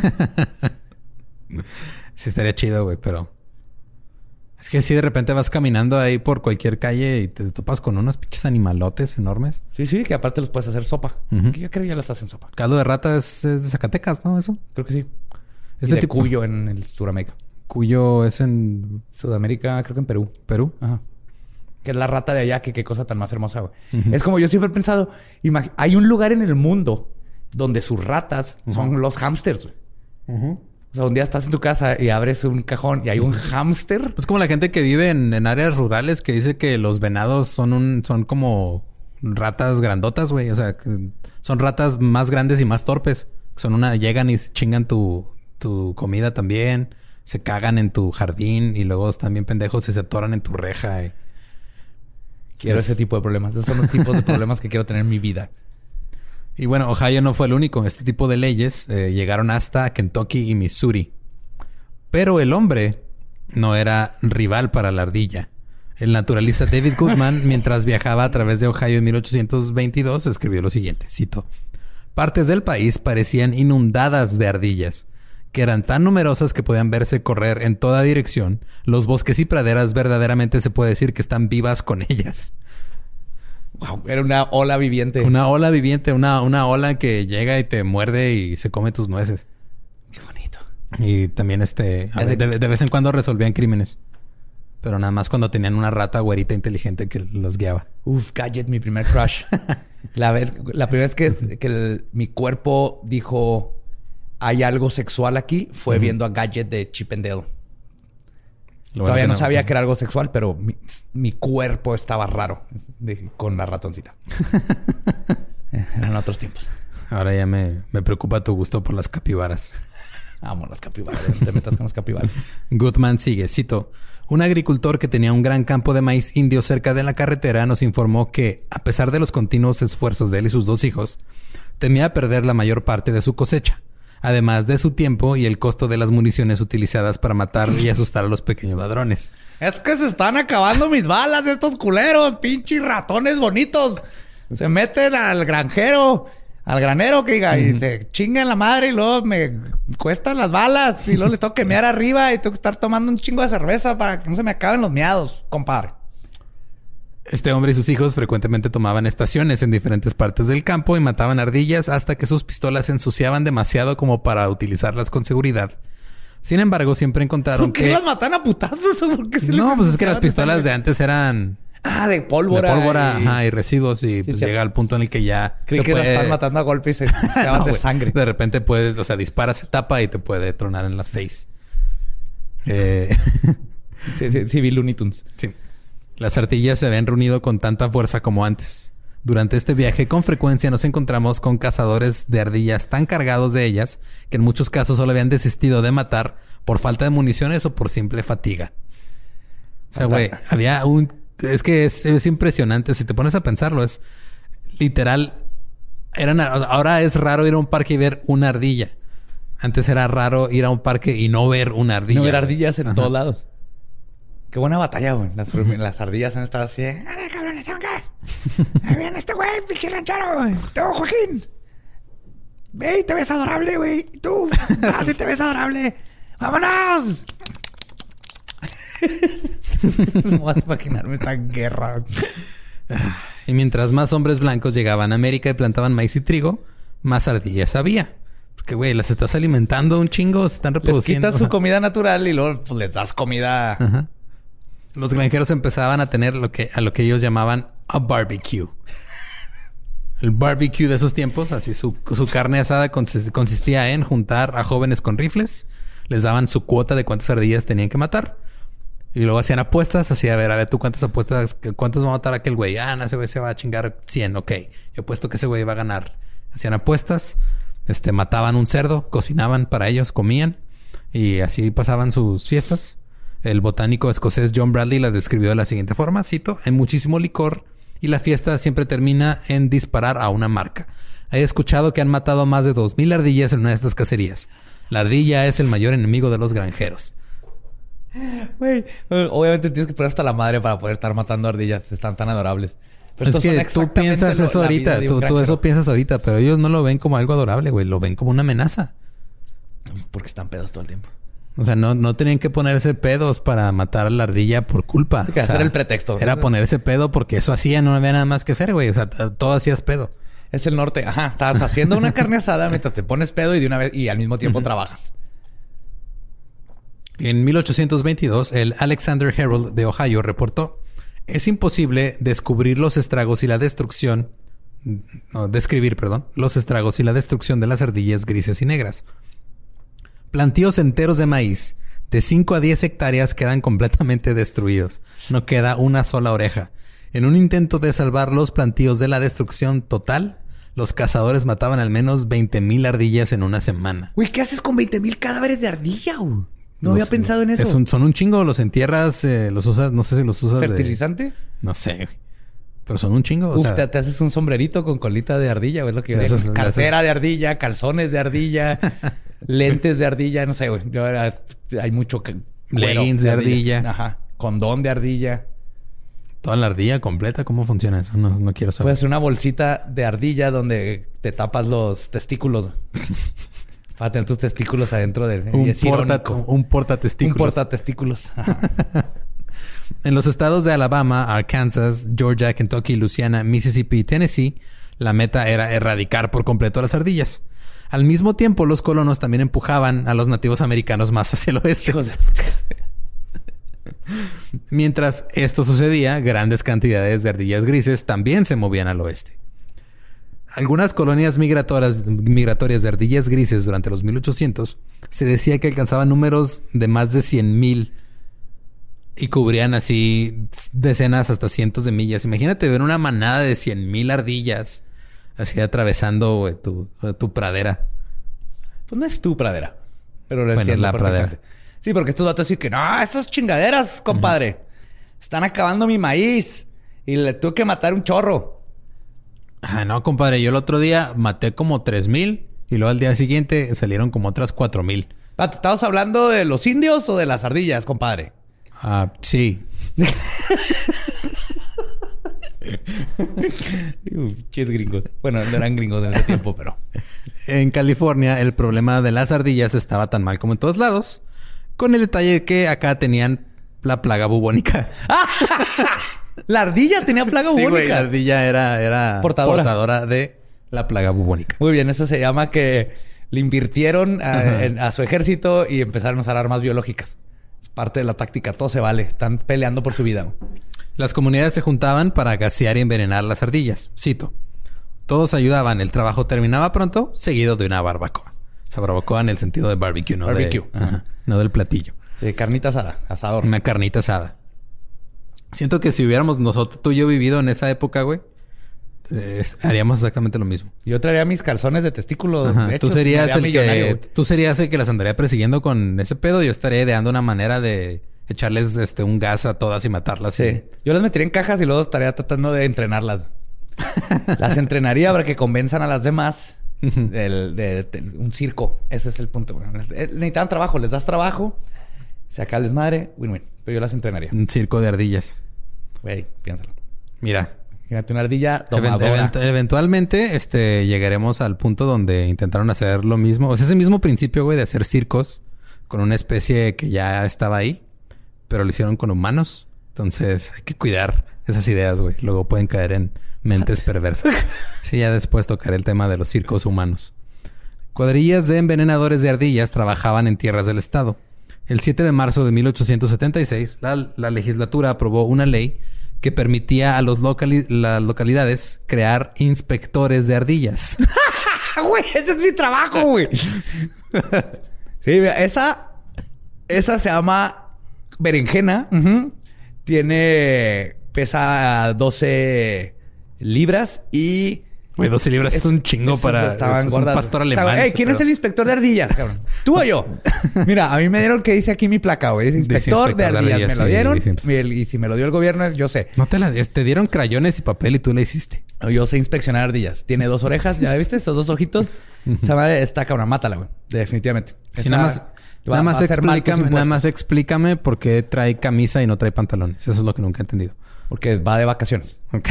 [SPEAKER 3] Sí, estaría chido, güey, pero... Es que si de repente vas caminando ahí por cualquier calle y te topas con unos pinches animalotes enormes.
[SPEAKER 4] Sí, sí, que aparte los puedes hacer sopa. Uh-huh. Yo creo que ya las hacen sopa.
[SPEAKER 3] Caldo de rata es, es de Zacatecas, ¿no? Eso.
[SPEAKER 4] Creo que sí.
[SPEAKER 3] Este
[SPEAKER 4] y de
[SPEAKER 3] tipo...
[SPEAKER 4] Cuyo en el Sudamérica.
[SPEAKER 3] Cuyo es en...
[SPEAKER 4] Sudamérica, creo que en Perú.
[SPEAKER 3] ¿Perú?
[SPEAKER 4] Ajá. Que es la rata de allá, que qué cosa tan más hermosa, güey. Uh-huh. Es como yo siempre he pensado, imag- hay un lugar en el mundo donde sus ratas uh-huh. son los hámsters, güey. Uh-huh. O sea, un día estás en tu casa y abres un cajón y hay un hámster.
[SPEAKER 3] Es como la gente que vive en, en áreas rurales que dice que los venados son un, son como ratas grandotas, güey. O sea, son ratas más grandes y más torpes. Son una, llegan y chingan tu, tu comida también. Se cagan en tu jardín y luego están bien pendejos y se atoran en tu reja. Y...
[SPEAKER 4] Quiero es... ese tipo de problemas. Esos son los tipos de problemas que quiero tener en mi vida.
[SPEAKER 3] Y bueno, Ohio no fue el único. Este tipo de leyes eh, llegaron hasta Kentucky y Missouri. Pero el hombre no era rival para la ardilla. El naturalista David Goodman, mientras viajaba a través de Ohio en mil ochocientos veintidós, escribió lo siguiente, cito: partes del país parecían inundadas de ardillas, que eran tan numerosas que podían verse correr en toda dirección. Los bosques y praderas verdaderamente se puede decir que están vivas con ellas.
[SPEAKER 4] Wow, era una ola viviente.
[SPEAKER 3] Una ola viviente, una, una ola que llega y te muerde y se come tus nueces.
[SPEAKER 4] Qué bonito.
[SPEAKER 3] Y también este de, de, de vez en cuando resolvían crímenes. Pero nada más cuando tenían una rata güerita inteligente que los guiaba.
[SPEAKER 4] Uf, Gadget, mi primer crush. la, vez, la primera vez que, que el, mi cuerpo dijo... hay algo sexual aquí, fue uh-huh. viendo a Gadget de Chip and Dale. Lo Todavía bueno no, no sabía que era algo sexual, pero mi, mi cuerpo estaba raro de, con la ratoncita. Eran otros tiempos.
[SPEAKER 3] Ahora ya me, me preocupa tu gusto por las capibaras.
[SPEAKER 4] Amo las capibaras. No te metas con las capibaras.
[SPEAKER 3] Goodman sigue, cito: un agricultor que tenía un gran campo de maíz indio cerca de la carretera nos informó que, a pesar de los continuos esfuerzos de él y sus dos hijos, temía perder la mayor parte de su cosecha, además de su tiempo y el costo de las municiones utilizadas para matar y asustar a los pequeños ladrones.
[SPEAKER 4] Es que se están acabando mis balas de estos culeros, pinches ratones bonitos. Se meten al granjero al granero que diga, y te chingan la madre y luego me cuestan las balas y luego les tengo que mear arriba y tengo que estar tomando un chingo de cerveza para que no se me acaben los meados, compadre.
[SPEAKER 3] Este hombre y sus hijos frecuentemente tomaban estaciones en diferentes partes del campo y mataban ardillas hasta que sus pistolas se ensuciaban demasiado como para utilizarlas con seguridad. Sin embargo, siempre encontraron
[SPEAKER 4] ¿Por qué
[SPEAKER 3] que...
[SPEAKER 4] las matan a putazos? ¿Por qué se
[SPEAKER 3] no,
[SPEAKER 4] les
[SPEAKER 3] pues es que las
[SPEAKER 4] ensuciaban
[SPEAKER 3] pistolas
[SPEAKER 4] de
[SPEAKER 3] de antes eran...
[SPEAKER 4] Ah, de pólvora.
[SPEAKER 3] De pólvora,
[SPEAKER 4] y...
[SPEAKER 3] ajá, y residuos. Y
[SPEAKER 4] sí,
[SPEAKER 3] pues
[SPEAKER 4] cierto.
[SPEAKER 3] llega al punto en el que ya...
[SPEAKER 4] Creí que
[SPEAKER 3] puede...
[SPEAKER 4] las están matando a golpes y se ensuciaban
[SPEAKER 3] no,
[SPEAKER 4] de
[SPEAKER 3] wey.
[SPEAKER 4] sangre.
[SPEAKER 3] De repente puedes... O sea, disparas, se tapa y te puede tronar en la face. Eh...
[SPEAKER 4] sí, sí, sí, vi Looney Tunes.
[SPEAKER 3] Sí. Las ardillas se habían reunido con tanta fuerza como antes. Durante este viaje, con frecuencia nos encontramos con cazadores de ardillas tan cargados de ellas que en muchos casos solo habían desistido de matar por falta de municiones o por simple fatiga. O sea, güey, había un... Es que es, es impresionante. Si te pones a pensarlo, es literal... Eran, ahora es raro ir a un parque y ver una ardilla. Antes era raro ir a un parque y no ver una ardilla.
[SPEAKER 4] No ver ardillas en
[SPEAKER 3] Ajá.
[SPEAKER 4] todos lados. Qué buena batalla, güey. Las, las ardillas han estado así. ¡Eh, cabrones, se van acá! ¡Ahí viene este güey, pinche ranchero, güey! ¡Tú, Joaquín! ¡Ve, te ves adorable, güey! ¡Y tú! ¡Ah, sí te ves adorable! ¡Vámonos! No vas a imaginarme esta guerra.
[SPEAKER 3] Y mientras más hombres blancos llegaban a América y plantaban maíz y trigo, más ardillas había. Porque, güey, las estás alimentando un chingo, se están
[SPEAKER 4] Les
[SPEAKER 3] reproduciendo.
[SPEAKER 4] quitas su comida natural y luego pues, les das comida...
[SPEAKER 3] Ajá. Los granjeros empezaban a tener lo que, a lo que ellos llamaban a barbecue. El barbecue de esos tiempos, así su, su carne asada consist- consistía en juntar a jóvenes con rifles, les daban su cuota de cuántas ardillas tenían que matar y luego hacían apuestas, así a ver, a ver tú cuántas apuestas, cuántas va a matar aquel güey. Ah, no, ese güey se va a chingar cien, ok. Yo apuesto que ese güey va a ganar. Hacían apuestas, este, mataban un cerdo, cocinaban para ellos, comían y así pasaban sus fiestas. El botánico escocés John Bradley la describió de la siguiente forma, cito: hay muchísimo licor y la fiesta siempre termina en disparar a una marca. He escuchado que han matado más de dos mil ardillas en una de estas cacerías. La ardilla es el mayor enemigo de los granjeros.
[SPEAKER 4] Güey, obviamente tienes que poner hasta la madre para poder estar matando ardillas. Están tan adorables. Pero
[SPEAKER 3] Es
[SPEAKER 4] estos son
[SPEAKER 3] que tú
[SPEAKER 4] exactamente
[SPEAKER 3] piensas
[SPEAKER 4] lo-
[SPEAKER 3] eso
[SPEAKER 4] la vida
[SPEAKER 3] ahorita,
[SPEAKER 4] de un
[SPEAKER 3] tú, tú
[SPEAKER 4] granjero.
[SPEAKER 3] eso piensas ahorita, pero ellos no lo ven como algo adorable, güey. Lo ven como una amenaza.
[SPEAKER 4] Porque están pedos todo el tiempo.
[SPEAKER 3] O sea, no, no tenían que ponerse pedos para matar a la ardilla por culpa.
[SPEAKER 4] Hay que
[SPEAKER 3] O sea,
[SPEAKER 4] hacer el pretexto.
[SPEAKER 3] Era ponerse pedo porque eso hacía, no había nada más que hacer, güey. O sea, t- todo hacías pedo.
[SPEAKER 4] Es el norte. Ajá. Estás haciendo una carne asada mientras te pones pedo y de una vez y al mismo tiempo trabajas.
[SPEAKER 3] En mil ochocientos veintidós, el Alexander Herald de Ohio reportó: es imposible descubrir los estragos y la destrucción... No, describir, perdón. Los estragos y la destrucción de las ardillas grises y negras. Plantíos enteros de maíz de cinco a diez hectáreas quedan completamente destruidos. No queda una sola oreja. En un intento de salvar los plantíos de la destrucción total, los cazadores mataban al menos veinte mil ardillas en una semana.
[SPEAKER 4] Güey, ¿qué haces con veinte mil cadáveres de ardilla, güey? No
[SPEAKER 3] Los-
[SPEAKER 4] había pensado en eso.
[SPEAKER 3] es un- son un chingo. Los entierras, eh, los usas... No sé si los usas de...
[SPEAKER 4] ¿Fertilizante?
[SPEAKER 3] No sé, güey. Pero son un chingo. O
[SPEAKER 4] Uf,
[SPEAKER 3] sea,
[SPEAKER 4] te, te haces un sombrerito con colita de ardilla, güey. Es lo que yo
[SPEAKER 3] Esas-
[SPEAKER 4] digo. Cartera de ardilla, calzones de ardilla, lentes de ardilla. No sé, güey. Yo era- hay mucho... ca- cuero
[SPEAKER 3] Leggings de ardilla.
[SPEAKER 4] Ajá. Condón de ardilla.
[SPEAKER 3] toda la ardilla completa. ¿Cómo funciona eso? No, no quiero saber.
[SPEAKER 4] Puedes hacer una bolsita de ardilla donde te tapas los testículos. Para tener tus testículos adentro de...
[SPEAKER 3] un,
[SPEAKER 4] y es
[SPEAKER 3] porta,
[SPEAKER 4] irónico.
[SPEAKER 3] un portatestículos.
[SPEAKER 4] Un portatestículos. Ajá.
[SPEAKER 3] En los estados de Alabama, Arkansas, Georgia, Kentucky, Louisiana, Mississippi y Tennessee, la meta era erradicar por completo a las ardillas. Al mismo tiempo, los colonos también empujaban a los nativos americanos más hacia el oeste.
[SPEAKER 4] Hijos de...
[SPEAKER 3] Mientras esto sucedía, grandes cantidades de ardillas grises también se movían al oeste. Algunas colonias migratorias, migratorias de ardillas grises durante los mil ochocientos se decía que alcanzaban números de más de cien mil y cubrían así decenas hasta cientos de millas. Imagínate ver una manada de cien mil ardillas así atravesando güey, tu, tu pradera.
[SPEAKER 4] Pues no es tu pradera. Pero lo
[SPEAKER 3] Bueno,
[SPEAKER 4] entiendo
[SPEAKER 3] la
[SPEAKER 4] perfectamente.
[SPEAKER 3] pradera.
[SPEAKER 4] Sí, porque estos datos dicen que no, esas chingaderas, compadre. Están acabando mi maíz. Y le tuve que matar un chorro.
[SPEAKER 3] Ah, no, compadre. Yo el otro día maté como tres mil y luego al día siguiente salieron como otras cuatro mil.
[SPEAKER 4] Ah, ¿te estabas hablando de los indios o de las ardillas, compadre?
[SPEAKER 3] Ah, sí.
[SPEAKER 4] Chis gringos. Bueno, no eran gringos en ese tiempo, pero...
[SPEAKER 3] En California, el problema de las ardillas estaba tan mal como en todos lados. Con el detalle de que acá tenían la plaga bubónica.
[SPEAKER 4] La ardilla tenía plaga bubónica. Sí, güey.
[SPEAKER 3] La ardilla era, era
[SPEAKER 4] portadora.
[SPEAKER 3] portadora de la plaga bubónica.
[SPEAKER 4] Muy bien. Eso se llama que le invirtieron a, en, a su ejército y empezaron a usar armas biológicas. Es parte de la táctica. Todo se vale. Están peleando por su vida.
[SPEAKER 3] Las comunidades se juntaban para gasear y envenenar las ardillas. Cito. Todos ayudaban. El trabajo terminaba pronto, seguido de una barbacoa. O sea, barbacoa en el sentido de barbecue, no
[SPEAKER 4] barbecue.
[SPEAKER 3] De, ajá, no del platillo.
[SPEAKER 4] Sí, carnita asada, asador.
[SPEAKER 3] Una carnita asada. Siento que si hubiéramos nosotros, tú y yo, vivido en esa época, güey, eh, haríamos exactamente lo mismo.
[SPEAKER 4] Yo traería mis calzones de testículo hechos.
[SPEAKER 3] Tú serías el que, tú serías el que las andaría persiguiendo con ese pedo. Yo estaría ideando una manera de echarles este un gas a todas y matarlas.
[SPEAKER 4] Sí. Y... Yo las metería en cajas y luego estaría tratando de entrenarlas. Las entrenaría para que convenzan a las demás del, de, de, de un circo. Ese es el punto. Necesitan trabajo. Les das trabajo. Se acaba el desmadre. Win-win. Pero yo las entrenaría.
[SPEAKER 3] Un circo de ardillas.
[SPEAKER 4] Güey, piénsalo.
[SPEAKER 3] Mira.
[SPEAKER 4] Fíjate, una ardilla
[SPEAKER 3] domadora. Event, event, eventualmente este, llegaremos al punto donde intentaron hacer lo mismo. O sea, ese mismo principio, güey, de hacer circos con una especie que ya estaba ahí. Pero lo hicieron con humanos. Entonces hay que cuidar esas ideas, güey. Luego pueden caer en mentes perversas. Sí, ya después tocaré el tema de los circos humanos. Cuadrillas de envenenadores de ardillas trabajaban en tierras del estado. El siete de marzo de mil ochocientos setenta y seis, la, la legislatura aprobó una ley que permitía a los locali- las localidades crear inspectores de ardillas.
[SPEAKER 4] Güey, ese es mi trabajo, güey. Sí, mira, esa... Esa se llama... Berenjena. Uh-huh. Tiene... Pesa doce libras y...
[SPEAKER 3] Güey, doce libras es, es un chingo es, para...
[SPEAKER 4] Estaban
[SPEAKER 3] es un pastor alemán.
[SPEAKER 4] Ey, ¿quién pero... es el inspector de ardillas, cabrón? ¿Tú o yo? Mira, a mí me dieron que dice aquí mi placa, güey. Es inspector, inspector de ardillas. De ardillas me lo dieron. Sí, sí, sí. Y, y si me lo dio el gobierno, yo sé.
[SPEAKER 3] No te la... Te dieron crayones y papel y tú la hiciste.
[SPEAKER 4] Yo sé inspeccionar ardillas. Tiene dos orejas. ¿Ya viste? Esos dos ojitos. Esa madre está cabrón. Mátala, güey. Definitivamente.
[SPEAKER 3] Sí, Esa... nada más... Va, nada, más explícame, nada más explícame por qué trae camisa y no trae pantalones. Eso es lo que nunca he entendido.
[SPEAKER 4] Porque va de vacaciones.
[SPEAKER 3] Okay.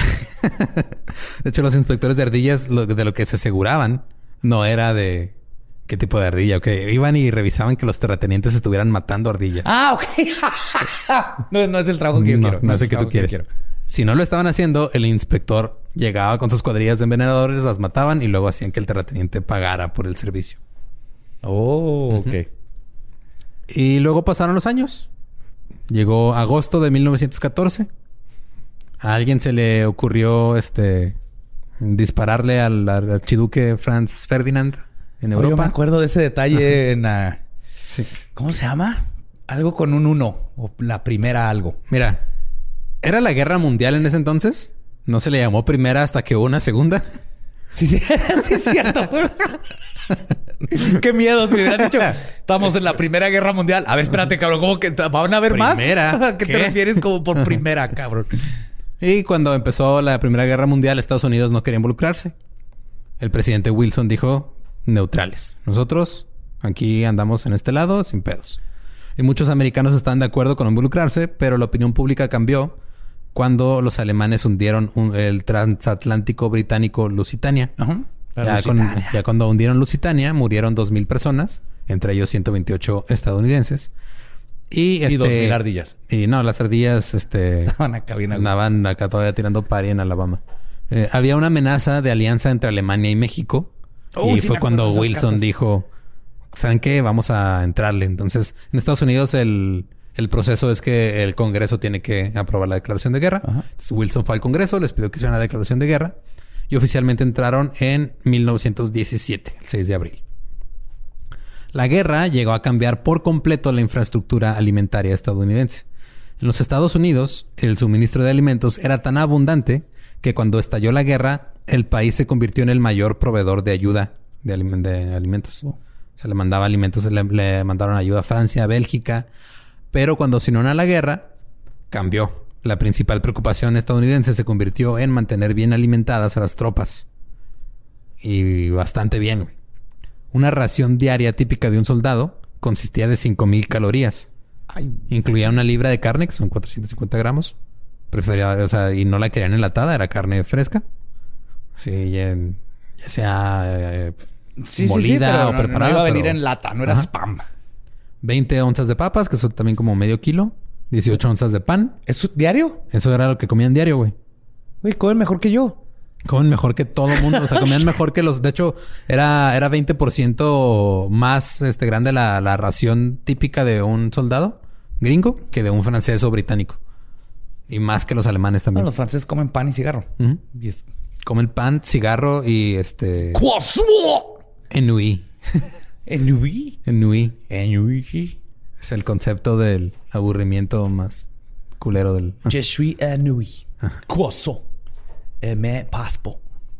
[SPEAKER 3] De hecho, los inspectores de ardillas, lo, de lo que se aseguraban, no era de qué tipo de ardilla. Que iban y revisaban que los terratenientes estuvieran matando ardillas.
[SPEAKER 4] Ah, ok. no, no es el trabajo que yo
[SPEAKER 3] no,
[SPEAKER 4] quiero.
[SPEAKER 3] No, no es el que tú quieres. Que si no lo estaban haciendo, el inspector llegaba con sus cuadrillas de envenenadores, las mataban y luego hacían que el terrateniente pagara por el servicio.
[SPEAKER 4] Oh, uh-huh. Ok.
[SPEAKER 3] Y luego pasaron los años. Llegó agosto de mil novecientos catorce. A alguien se le ocurrió este dispararle al, al archiduque Franz Ferdinand en Europa.
[SPEAKER 4] Oh, yo me acuerdo de ese detalle en la... Sí. ¿Cómo se llama? Algo con un uno. O la primera algo.
[SPEAKER 3] Mira. ¿Era la guerra mundial en ese entonces? ¿No se le llamó primera hasta que hubo una segunda?
[SPEAKER 4] Sí, sí. Sí es cierto. Qué miedo. Si le hubieran dicho... Estamos en la Primera Guerra Mundial. A ver, espérate, cabrón. ¿Cómo que van a haber
[SPEAKER 3] ¿Primera?
[SPEAKER 4] más? ¿Primera? ¿Qué,
[SPEAKER 3] ¿Qué
[SPEAKER 4] te refieres como por primera, cabrón?
[SPEAKER 3] Y cuando empezó la Primera Guerra Mundial, Estados Unidos no quería involucrarse. El presidente Wilson dijo... Neutrales. Nosotros aquí andamos en este lado sin pedos. Y muchos americanos están de acuerdo con involucrarse, pero la opinión pública cambió cuando los alemanes hundieron un, el transatlántico británico Lusitania.
[SPEAKER 4] Ajá.
[SPEAKER 3] Ya, con, ya cuando hundieron Lusitania, murieron dos mil personas, entre ellos ciento veintiocho estadounidenses. Y, este,
[SPEAKER 4] y dos mil ardillas.
[SPEAKER 3] Y no, las ardillas este,
[SPEAKER 4] estaban acá bien.
[SPEAKER 3] Andaban acá todavía tirando pari en Alabama. Eh, había una amenaza de alianza entre Alemania y México. Oh, y sí fue cuando Wilson cartas. dijo, ¿saben qué? Vamos a entrarle. Entonces, en Estados Unidos el, el proceso es que el Congreso tiene que aprobar la declaración de guerra. Entonces, Wilson fue al Congreso, les pidió que hiciera una declaración de guerra. Y oficialmente entraron en mil novecientos diecisiete, el seis de abril. La guerra llegó a cambiar por completo la infraestructura alimentaria estadounidense. En los Estados Unidos, el suministro de alimentos era tan abundante que cuando estalló la guerra, el país se convirtió en el mayor proveedor de ayuda de, aliment- de alimentos. Oh. O sea, le mandaba alimentos, le, le mandaron ayuda a Francia, a Bélgica. Pero cuando se unió a la guerra, cambió. La principal preocupación estadounidense se convirtió en mantener bien alimentadas a las tropas. Y bastante bien. Una ración diaria típica de un soldado consistía de cinco mil calorías. Ay. Incluía una libra de carne, que son cuatrocientos cincuenta gramos. Prefería, o sea, y no la querían enlatada, era carne fresca. Sí, ya, ya sea eh,
[SPEAKER 4] sí,
[SPEAKER 3] molida
[SPEAKER 4] sí, sí,
[SPEAKER 3] o
[SPEAKER 4] no,
[SPEAKER 3] preparada.
[SPEAKER 4] No iba a venir
[SPEAKER 3] pero...
[SPEAKER 4] en lata, no era Ajá. spam.
[SPEAKER 3] veinte onzas de papas, que son también como medio kilo. dieciocho onzas de pan.
[SPEAKER 4] ¿Eso diario?
[SPEAKER 3] Eso era lo que comían diario, güey.
[SPEAKER 4] Güey, comen mejor que yo.
[SPEAKER 3] Comen mejor que todo el mundo. O sea, comían mejor que los... De hecho, era, era veinte por ciento más este, grande la, la ración típica de un soldado gringo que de un francés o británico. Y más que los alemanes también.
[SPEAKER 4] No, los franceses comen pan y cigarro.
[SPEAKER 3] Uh-huh.
[SPEAKER 4] Y es...
[SPEAKER 3] Comen pan, cigarro y este...
[SPEAKER 4] ¡Croissant!
[SPEAKER 3] Ennui.
[SPEAKER 4] ¿Ennui?
[SPEAKER 3] Ennui.
[SPEAKER 4] Ennui.
[SPEAKER 3] Es el concepto del aburrimiento más culero del...
[SPEAKER 4] Je suis ennui. Croissant. Et me paspo.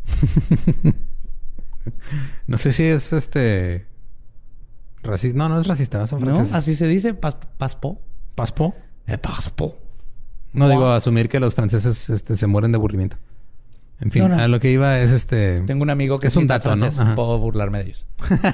[SPEAKER 3] No sé si es este... Racista. No, no es racista. Son franceses.
[SPEAKER 4] ¿No? ¿Así se dice? Pas ¿Paspo?
[SPEAKER 3] ¿Paspo?
[SPEAKER 4] Eh, paspo.
[SPEAKER 3] No, wow. Digo, asumir que los franceses este, se mueren de aburrimiento. En fin,
[SPEAKER 4] no, no.
[SPEAKER 3] a lo que iba es este...
[SPEAKER 4] Tengo un amigo que
[SPEAKER 3] es un dato,
[SPEAKER 4] francés.
[SPEAKER 3] ¿no?
[SPEAKER 4] Puedo burlarme de ellos.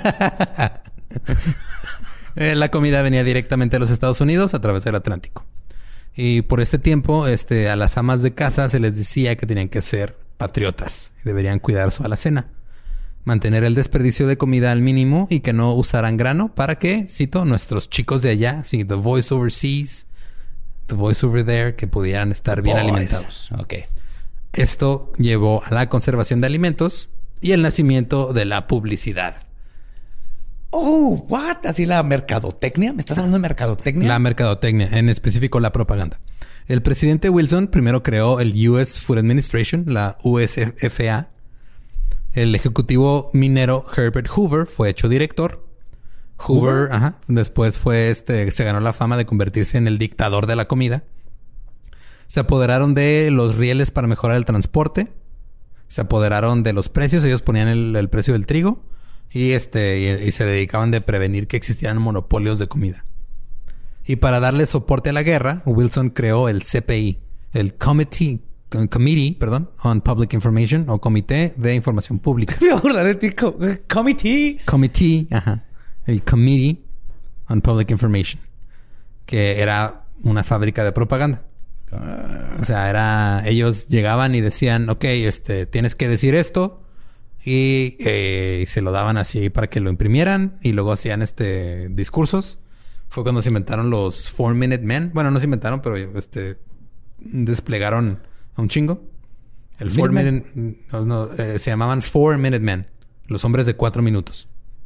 [SPEAKER 3] La comida venía directamente de los Estados Unidos a través del Atlántico. Y por este tiempo, este, a las amas de casa se les decía que tenían que ser patriotas y deberían cuidar su alacena, mantener el desperdicio de comida al mínimo y que no usaran grano para que, cito, nuestros chicos de allá, sí, the voice overseas, the voice over there, que pudieran estar bien
[SPEAKER 4] Boys.
[SPEAKER 3] alimentados.
[SPEAKER 4] Ok.
[SPEAKER 3] Esto llevó a la conservación de alimentos y el nacimiento de la publicidad.
[SPEAKER 4] Oh, what? ¿Así la mercadotecnia? ¿Me estás hablando de mercadotecnia?
[SPEAKER 3] La mercadotecnia, en específico la propaganda. El presidente Wilson primero creó el U S Food Administration, la U S F A. El ejecutivo minero Herbert Hoover fue hecho director. Hoover, Hoover ajá, después fue este, se ganó la fama de convertirse en el dictador de la comida. Se apoderaron de los rieles para mejorar el transporte. Se apoderaron de los precios. Ellos ponían el, el precio del trigo. Y este y, y se dedicaban de prevenir que existieran monopolios de comida. Y para darle soporte a la guerra, Wilson creó el C P I, el Committee, Committee, perdón, on Public Information, o Comité de Información Pública.
[SPEAKER 4] Me voy a burlar de ti. Committee.
[SPEAKER 3] Committee, ajá. El Committee on Public Information, que era una fábrica de propaganda. Ah. O sea, era ellos llegaban y decían, ok, este, tienes que decir esto. Y eh, se lo daban así para que lo imprimieran y luego hacían este discursos. Fue cuando se inventaron los Four Minute Men. Bueno, no se inventaron, pero este desplegaron a un chingo. El Four Minute, no, no, eh, se llamaban Four Minute Men, los hombres de cuatro minutos.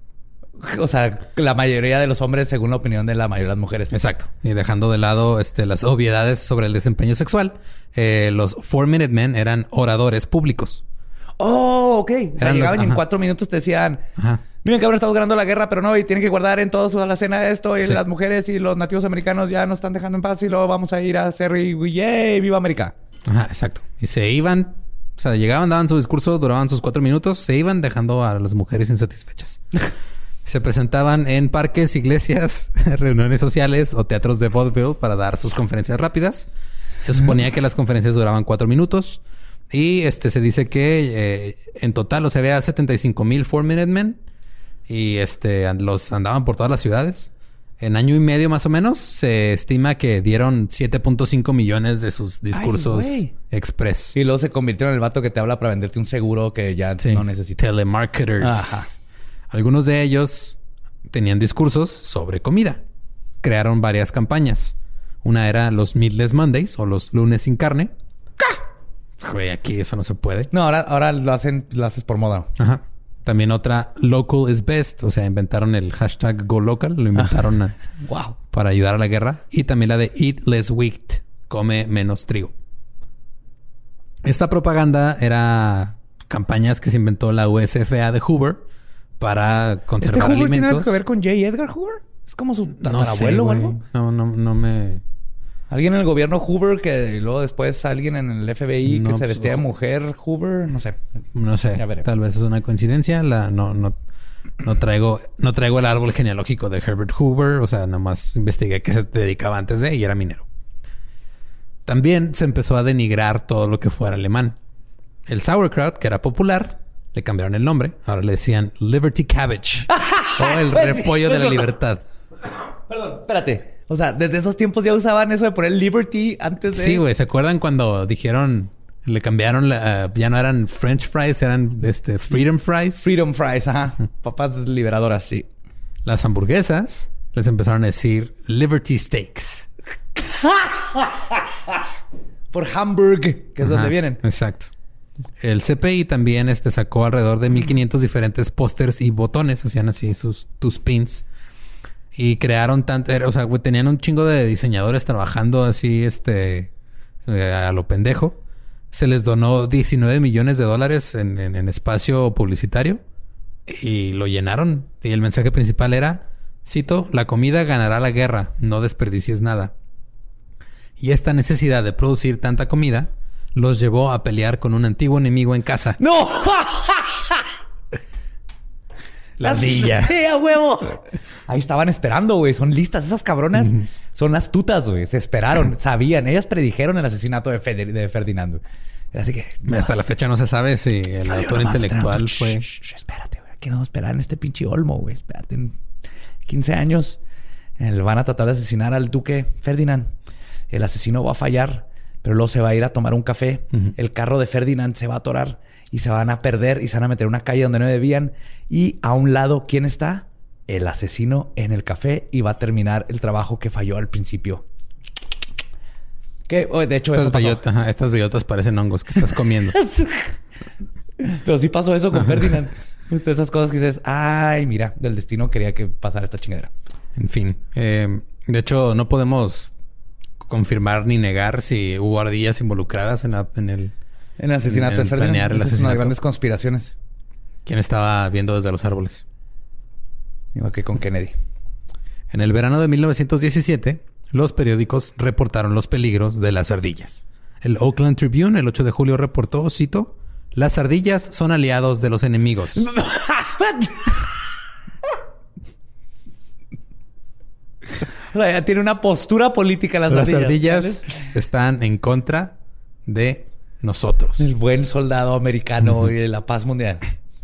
[SPEAKER 4] O sea, la mayoría de los hombres, según la opinión de la mayoría de las mujeres.
[SPEAKER 3] Exacto. Y dejando de lado este, las obviedades sobre el desempeño sexual, eh, los Four Minute Men eran oradores públicos.
[SPEAKER 4] Oh, ok. O sea,
[SPEAKER 3] Eran
[SPEAKER 4] llegaban
[SPEAKER 3] los,
[SPEAKER 4] y en cuatro minutos te decían... Ajá. Miren que ahora estamos ganando la guerra, pero no, y tienen que guardar en toda su alacena esto, y sí. Las mujeres y los nativos americanos ya nos están dejando en paz y luego vamos a ir a hacer y ¡yay! ¡Viva América!
[SPEAKER 3] Ajá, exacto. Y se iban, o sea, llegaban, daban su discurso, duraban sus cuatro minutos, se iban dejando a las mujeres insatisfechas. Se presentaban en parques, iglesias, reuniones sociales o teatros de vaudeville para dar sus conferencias rápidas. Se suponía que las conferencias duraban cuatro minutos. Y este se dice que eh, en total, o sea, había setenta y cinco mil Four Minute Men. Y este los andaban por todas las ciudades. En año y medio más o menos, se estima que dieron siete punto cinco millones de sus discursos Ay, express.
[SPEAKER 4] Y luego se convirtieron en el vato que te habla para venderte un seguro que ya sí. no necesitas.
[SPEAKER 3] Telemarketers.
[SPEAKER 4] Ajá.
[SPEAKER 3] Algunos de ellos tenían discursos sobre comida. Crearon varias campañas. Una era los Meatless Mondays o los lunes sin carne. Güey, aquí eso no se puede.
[SPEAKER 4] No, ahora, ahora lo hacen, lo haces por moda.
[SPEAKER 3] Ajá. También otra, local is best. O sea, inventaron el hashtag go local. Lo inventaron a,
[SPEAKER 4] wow.
[SPEAKER 3] para ayudar a la guerra. Y también la de eat less wheat. Come menos trigo. Esta propaganda era campañas que se inventó la U S F A de Hoover para conservar
[SPEAKER 4] ¿Este Hoover
[SPEAKER 3] alimentos.
[SPEAKER 4] ¿Tiene algo que ver con J. Edgar Hoover? ¿Es como su tatarabuelo
[SPEAKER 3] no sé,
[SPEAKER 4] o algo?
[SPEAKER 3] No, no, no me...
[SPEAKER 4] Alguien en el gobierno Hoover que luego después alguien en el F B I no, que se vestía de mujer Hoover, no sé.
[SPEAKER 3] No sé, tal vez es una coincidencia. La, no, no, no traigo, no traigo el árbol genealógico de Herbert Hoover. O sea, nada más investigué que se dedicaba antes de y era minero. También se empezó a denigrar todo lo que fuera alemán. El sauerkraut, que era popular, le cambiaron el nombre. Ahora le decían Liberty Cabbage o el repollo de la libertad.
[SPEAKER 4] Perdón, espérate. O sea, desde esos tiempos ya usaban eso de poner Liberty antes de...
[SPEAKER 3] Sí, güey. ¿Se acuerdan cuando dijeron... Le cambiaron... La, uh, ya no eran French fries, eran este, Freedom Fries?
[SPEAKER 4] Freedom Fries, ajá. Papas liberadoras, sí.
[SPEAKER 3] Las hamburguesas les empezaron a decir Liberty Steaks.
[SPEAKER 4] Por Hamburg, que es Ajá, donde vienen.
[SPEAKER 3] Exacto. El C P I también este, sacó alrededor de mil quinientos diferentes pósters y botones. Hacían así sus tus pins. Y crearon tanto... O sea, tenían un chingo de diseñadores trabajando así este eh, a lo pendejo. Se les donó diecinueve millones de dólares en, en, en espacio publicitario. Y lo llenaron. Y el mensaje principal era... Cito, la comida ganará la guerra, no desperdicies nada. Y esta necesidad de producir tanta comida los llevó a pelear con un antiguo enemigo en casa.
[SPEAKER 4] ¡No!
[SPEAKER 3] La ardilla.
[SPEAKER 4] ¡Sí, a huevo! Ahí estaban esperando, güey. Son listas. Esas cabronas uh-huh. son astutas, güey. Se esperaron, sabían. Ellas predijeron el asesinato de, Feder- de Ferdinando. Así que...
[SPEAKER 3] No. Hasta la fecha no se sabe si el Ay, autor intelectual
[SPEAKER 4] shh,
[SPEAKER 3] fue...
[SPEAKER 4] Shh, shh, espérate, güey. Aquí no vamos a esperar en este pinche olmo, güey. Espérate. En quince años el, van a tratar de asesinar al duque Ferdinand. El asesino va a fallar, pero luego se va a ir a tomar un café. Uh-huh. El carro de Ferdinand se va a atorar y se van a perder y se van a meter en una calle donde no debían. Y a un lado, ¿quién está? El asesino en el café y va a terminar el trabajo que falló al principio. Que, oh, de hecho,
[SPEAKER 3] estas
[SPEAKER 4] eso pasó.
[SPEAKER 3] Bellotas, ajá, estas bellotas parecen hongos que estás comiendo.
[SPEAKER 4] Pero sí pasó eso con ajá. Ferdinand. Pues esas cosas que dices, ay, mira, del destino quería que pasara esta chingadera.
[SPEAKER 3] En fin. Eh, de hecho, no podemos confirmar ni negar si hubo ardillas involucradas en, la, en el...
[SPEAKER 4] En el asesinato en, en de Ferdinand.
[SPEAKER 3] El asesinato.
[SPEAKER 4] Es una de las grandes conspiraciones.
[SPEAKER 3] ¿Quién estaba viendo desde los árboles?
[SPEAKER 4] Igual que con Kennedy.
[SPEAKER 3] En el verano de mil novecientos diecisiete, los periódicos reportaron los peligros de las ardillas. El Oakland Tribune, el ocho de julio, reportó, cito... Las ardillas son aliados de los enemigos.
[SPEAKER 4] Tiene una postura política las,
[SPEAKER 3] las
[SPEAKER 4] ardillas.
[SPEAKER 3] Las ardillas están en contra de nosotros.
[SPEAKER 4] El buen soldado americano uh-huh. y de la paz mundial.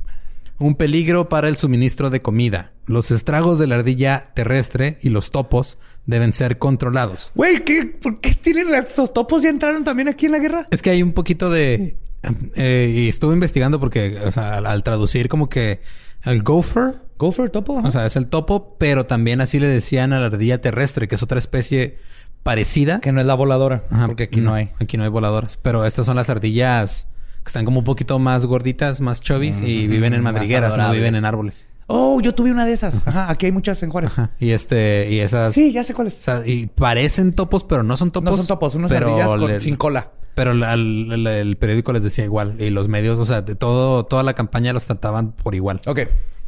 [SPEAKER 3] Un peligro para el suministro de comida. Los estragos de la ardilla terrestre y los topos deben ser controlados.
[SPEAKER 4] Güey, ¿por qué tienen esos topos? ¿Ya entraron también aquí en la guerra?
[SPEAKER 3] Es que hay un poquito de... Eh, y estuve investigando porque, o sea, al, al traducir como que el gopher...
[SPEAKER 4] ¿Gopher, topo?
[SPEAKER 3] O sea, es el topo, pero también así le decían a la ardilla terrestre, que es otra especie parecida.
[SPEAKER 4] Que no es la voladora, Ajá, porque aquí no, no hay.
[SPEAKER 3] Aquí no hay voladoras. Pero estas son las ardillas que están como un poquito más gorditas, más chubbies mm-hmm. y viven en madrigueras, no viven en árboles.
[SPEAKER 4] Oh, yo tuve una de esas. Ajá, aquí hay muchas en Juárez.
[SPEAKER 3] Ajá. Y este, y esas...
[SPEAKER 4] Sí, ya sé cuáles.
[SPEAKER 3] O sea, y parecen topos, pero no son topos.
[SPEAKER 4] No son topos, unas ardillas con, le, sin cola.
[SPEAKER 3] Pero la, la, el periódico les decía igual. Y los medios, o sea, de todo, toda la campaña los trataban por igual.
[SPEAKER 4] Ok.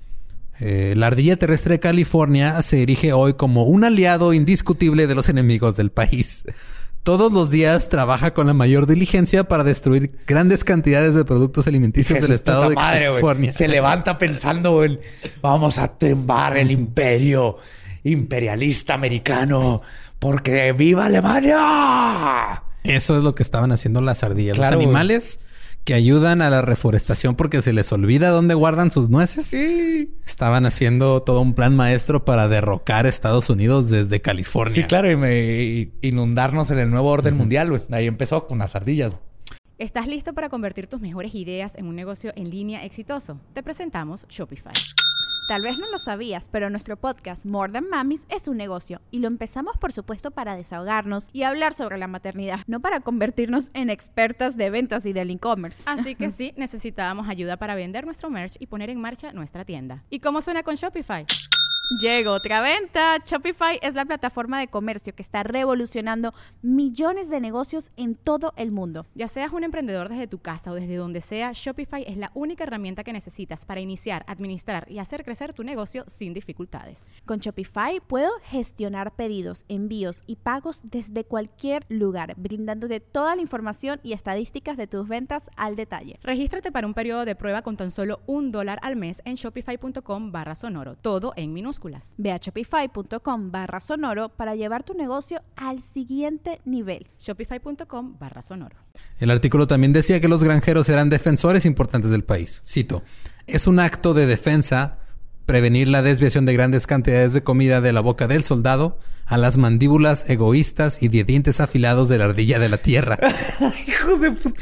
[SPEAKER 3] Eh, la ardilla terrestre de California se erige hoy como un aliado indiscutible de los enemigos del país. Todos los días trabaja con la mayor diligencia para destruir grandes cantidades de productos alimenticios Jesús del estado de madre, California.
[SPEAKER 4] Wey. Se levanta pensando en vamos a tumbar el imperio imperialista americano porque ¡viva Alemania!
[SPEAKER 3] Eso es lo que estaban haciendo las ardillas.
[SPEAKER 4] Claro,
[SPEAKER 3] los animales wey. que ayudan a la reforestación porque se les olvida dónde guardan sus nueces.
[SPEAKER 4] Sí.
[SPEAKER 3] Estaban haciendo todo un plan maestro para derrocar a Estados Unidos desde California.
[SPEAKER 4] Sí, claro. Y, me, y inundarnos en el nuevo orden uh-huh. mundial, güey. Ahí empezó con las ardillas.
[SPEAKER 5] ¿Estás listo para convertir tus mejores ideas en un negocio en línea exitoso? Te presentamos Shopify.
[SPEAKER 6] Tal vez no lo sabías, pero nuestro podcast More Than Mamis es un negocio y lo empezamos por supuesto para desahogarnos y hablar sobre la maternidad, no para convertirnos en expertas de ventas y del e-commerce.
[SPEAKER 5] Así que sí, necesitábamos ayuda para vender nuestro merch y poner en marcha nuestra tienda. ¿Y cómo suena con Shopify?
[SPEAKER 6] Llegó otra venta. Shopify es la plataforma de comercio que está revolucionando millones de negocios en todo el mundo.
[SPEAKER 5] Ya seas un emprendedor desde tu casa o desde donde sea, Shopify es la única herramienta que necesitas para iniciar, administrar y hacer crecer tu negocio sin dificultades.
[SPEAKER 6] Con Shopify puedo gestionar pedidos, envíos y pagos desde cualquier lugar, brindándote toda la información y estadísticas de tus ventas al detalle.
[SPEAKER 5] Regístrate para un periodo de prueba con tan solo un dólar al mes en shopify.com barra sonoro. Todo en minúsculas.
[SPEAKER 6] Ve a shopify.com barra sonoro para llevar tu negocio al siguiente nivel.
[SPEAKER 5] Shopify.com barra sonoro.
[SPEAKER 3] El artículo también decía que los granjeros eran defensores importantes del país. Cito, es un acto de defensa prevenir la desviación de grandes cantidades de comida de la boca del soldado a las mandíbulas egoístas y de dientes afilados de la ardilla de la tierra.
[SPEAKER 4] Hijos de puta.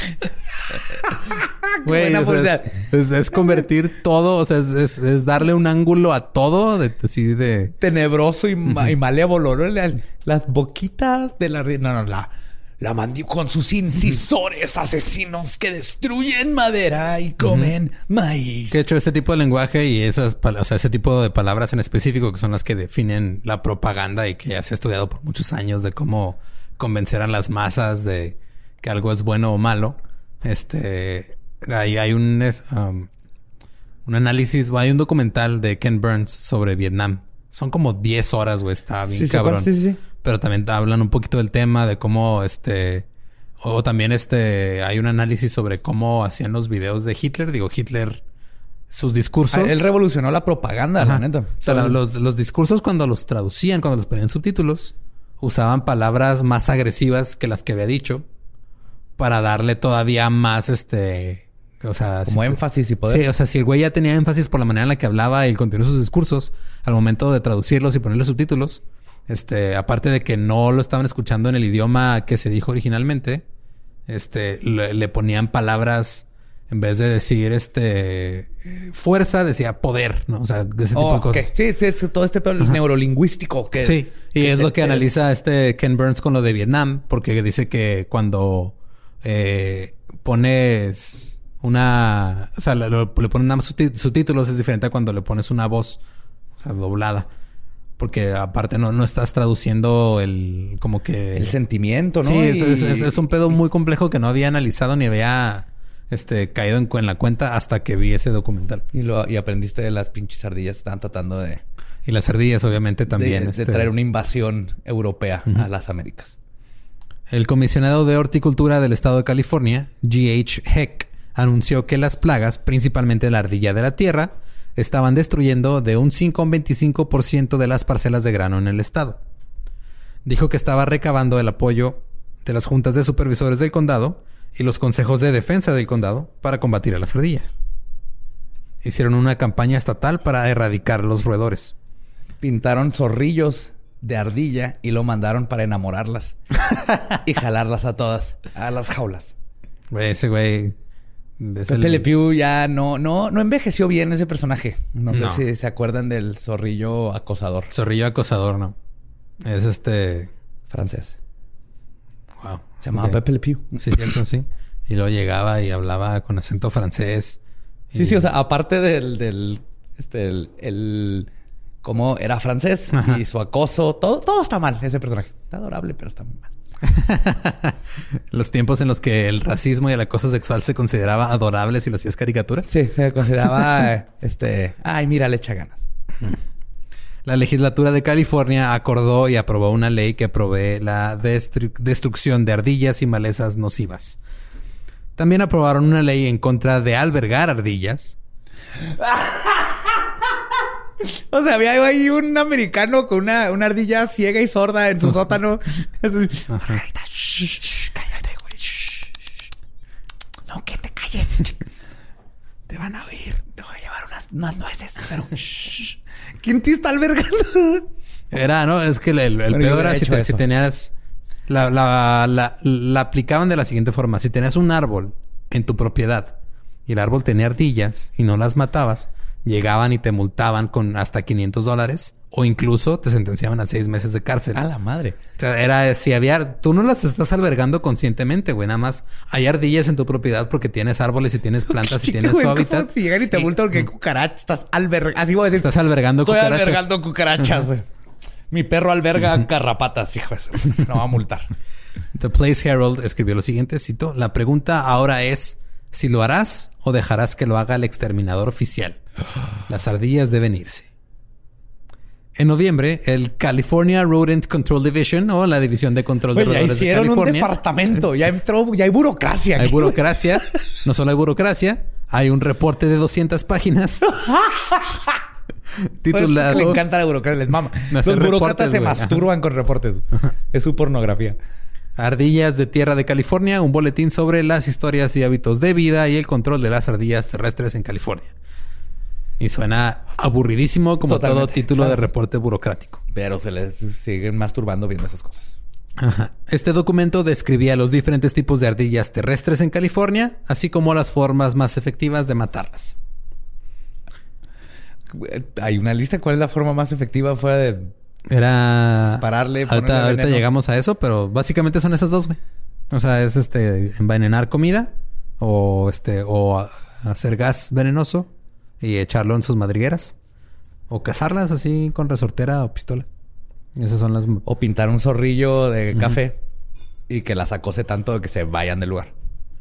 [SPEAKER 3] Güey, o sea, es, es, es convertir todo, o sea, es, es, es darle un ángulo a todo, de, así de...
[SPEAKER 4] Tenebroso y, ma- y malévolo, ¿no? Las, las boquitas de la... No, no, la... La mandíbula con sus incisores asesinos que destruyen madera y comen uh-huh. maíz.
[SPEAKER 3] Que de hecho este tipo de lenguaje y esas, o sea, ese tipo de palabras en específico que son las que definen la propaganda y que ya se ha estudiado por muchos años de cómo convencer a las masas de que algo es bueno o malo. Este, ahí hay un, um, un análisis, hay un documental de Ken Burns sobre Vietnam. Son como diez horas, güey. Está bien
[SPEAKER 4] sí,
[SPEAKER 3] cabrón.
[SPEAKER 4] Sí, sí, sí.
[SPEAKER 3] Pero también hablan un poquito del tema de cómo este... O también este... Hay un análisis sobre cómo hacían los videos de Hitler. Digo, Hitler... Sus discursos...
[SPEAKER 4] Ah, él revolucionó la propaganda,
[SPEAKER 3] Ajá.
[SPEAKER 4] la neta.
[SPEAKER 3] O sea, la, los, los discursos cuando los traducían, cuando los ponían subtítulos... Usaban palabras más agresivas que las que había dicho... Para darle todavía más este... O sea...
[SPEAKER 4] Como
[SPEAKER 3] si
[SPEAKER 4] énfasis y poder.
[SPEAKER 3] Sí, o sea, si el güey ya tenía énfasis por la manera en la que hablaba y el contenido de sus discursos... Al momento de traducirlos y ponerle subtítulos... Este, aparte de que no lo estaban escuchando en el idioma que se dijo originalmente, este, le, le ponían palabras, en vez de decir, este, fuerza, decía poder, ¿no? O sea, ese tipo
[SPEAKER 4] oh,
[SPEAKER 3] de cosas.
[SPEAKER 4] Okay. Sí, sí, todo este pedo neurolingüístico que...
[SPEAKER 3] Sí, y
[SPEAKER 4] que
[SPEAKER 3] es
[SPEAKER 4] te,
[SPEAKER 3] lo que
[SPEAKER 4] te...
[SPEAKER 3] analiza este Ken Burns con lo de Vietnam, porque dice que cuando eh, pones una... O sea, le, le ponen nada más subtítulos, es diferente a cuando le pones una voz, o sea, doblada. Porque aparte no, no estás traduciendo el... Como que...
[SPEAKER 4] El sentimiento, ¿no?
[SPEAKER 3] Sí,
[SPEAKER 4] y...
[SPEAKER 3] es, es, es un pedo muy complejo que no había analizado ni había este, caído en, en la cuenta hasta que vi ese documental.
[SPEAKER 4] Y, lo, y aprendiste de las pinches ardillas. Estaban tratando de...
[SPEAKER 3] Y las ardillas obviamente también.
[SPEAKER 4] De,
[SPEAKER 3] este...
[SPEAKER 4] de traer una invasión europea uh-huh. a las Américas.
[SPEAKER 3] El comisionado de horticultura del estado de California, G H Heck, anunció que las plagas, principalmente la ardilla de la tierra... estaban destruyendo de un cinco a un veinticinco por ciento de las parcelas de grano en el estado. Dijo que estaba recabando el apoyo de las juntas de supervisores del condado y los consejos de defensa del condado para combatir a las ardillas. Hicieron una campaña estatal para erradicar los roedores.
[SPEAKER 4] Pintaron zorrillos de ardilla y lo mandaron para enamorarlas y jalarlas a todas a las jaulas.
[SPEAKER 3] Güey, ese güey...
[SPEAKER 4] Pepe Le Pew ya no, no, no envejeció bien ese personaje. No sé
[SPEAKER 3] no.
[SPEAKER 4] si se acuerdan del zorrillo acosador.
[SPEAKER 3] Zorrillo acosador, no. Es este...
[SPEAKER 4] francés.
[SPEAKER 3] Wow.
[SPEAKER 4] Se llamaba
[SPEAKER 3] okay.
[SPEAKER 4] Pepe Le Pew.
[SPEAKER 3] Sí, cierto, sí. Y luego llegaba y hablaba con acento francés.
[SPEAKER 4] Sí,
[SPEAKER 3] y...
[SPEAKER 4] sí. O sea, aparte del... del este, el... el cómo era francés Ajá. y su acoso. Todo, todo está mal, ese personaje. Está adorable, pero está muy mal.
[SPEAKER 3] Los tiempos en los que el racismo y el acoso sexual se consideraba adorable si lo hacías caricatura.
[SPEAKER 4] Sí, se consideraba este... Ay, mira, le echa ganas.
[SPEAKER 3] La legislatura de California acordó y aprobó una ley que provee la destru- destrucción de ardillas y malezas nocivas. También aprobaron una ley en contra de albergar ardillas.
[SPEAKER 4] O sea, había ahí un americano con una, una ardilla ciega y sorda en su sótano. Margarita, shh, shh, cállate, güey. Shh, shh. No, que te calles. Te van a oír. Te voy a llevar unas, unas nueces, pero... Shh. ¿Quién te está albergando?
[SPEAKER 3] Era, ¿no? Es que el, el, el peor era si, te, si tenías... La, la, la, la aplicaban de la siguiente forma. Si tenías un árbol en tu propiedad y el árbol tenía ardillas y no las matabas... Llegaban y te multaban con hasta quinientos dólares o incluso te sentenciaban a seis meses de cárcel.
[SPEAKER 4] A la madre.
[SPEAKER 3] O sea, era si había... Tú no las estás albergando conscientemente, güey. Nada más hay ardillas en tu propiedad porque tienes árboles y tienes plantas y tienes su hábitat.
[SPEAKER 4] Si llegan y te multan porque hay cucarachas, estás albergando... Así voy a decir.
[SPEAKER 3] Estás albergando
[SPEAKER 4] Estoy
[SPEAKER 3] cucarachas.
[SPEAKER 4] Estoy albergando cucarachas, güey. Mi perro alberga carrapatas, hijo de eso. No va a multar.
[SPEAKER 3] The Place Herald escribió lo siguiente, cito: la pregunta ahora es si lo harás o dejarás que lo haga el exterminador oficial. Las ardillas deben irse. En noviembre, el California Rodent Control Division, o la División de Control de Roedores de California...
[SPEAKER 4] Ya hicieron un departamento. Ya entró... Ya hay burocracia aquí.
[SPEAKER 3] Hay burocracia. No solo hay burocracia. Hay un reporte de doscientas páginas. Titulado...
[SPEAKER 4] Le encanta la burocracia. Les mama. Los burócratas se masturban con reportes. Es su pornografía.
[SPEAKER 3] Ardillas de Tierra de California. Un boletín sobre las historias y hábitos de vida y el control de las ardillas terrestres en California. Y suena aburridísimo como Totalmente. Todo título de reporte burocrático.
[SPEAKER 4] Pero se les siguen masturbando viendo esas cosas.
[SPEAKER 3] Ajá. Este documento describía los diferentes tipos de ardillas terrestres en California, así como las formas más efectivas de matarlas.
[SPEAKER 4] Hay una lista. ¿Cuál es la forma más efectiva fuera de...
[SPEAKER 3] Era...
[SPEAKER 4] dispararle,
[SPEAKER 3] ahorita, ahorita llegamos a eso, pero básicamente son esas dos, güey. O sea, es este... envenenar comida o este... o hacer gas venenoso y echarlo en sus madrigueras. O cazarlas así con resortera o pistola. Esas son las...
[SPEAKER 4] O pintar un zorrillo de café uh-huh. y que las acose tanto que se vayan del lugar.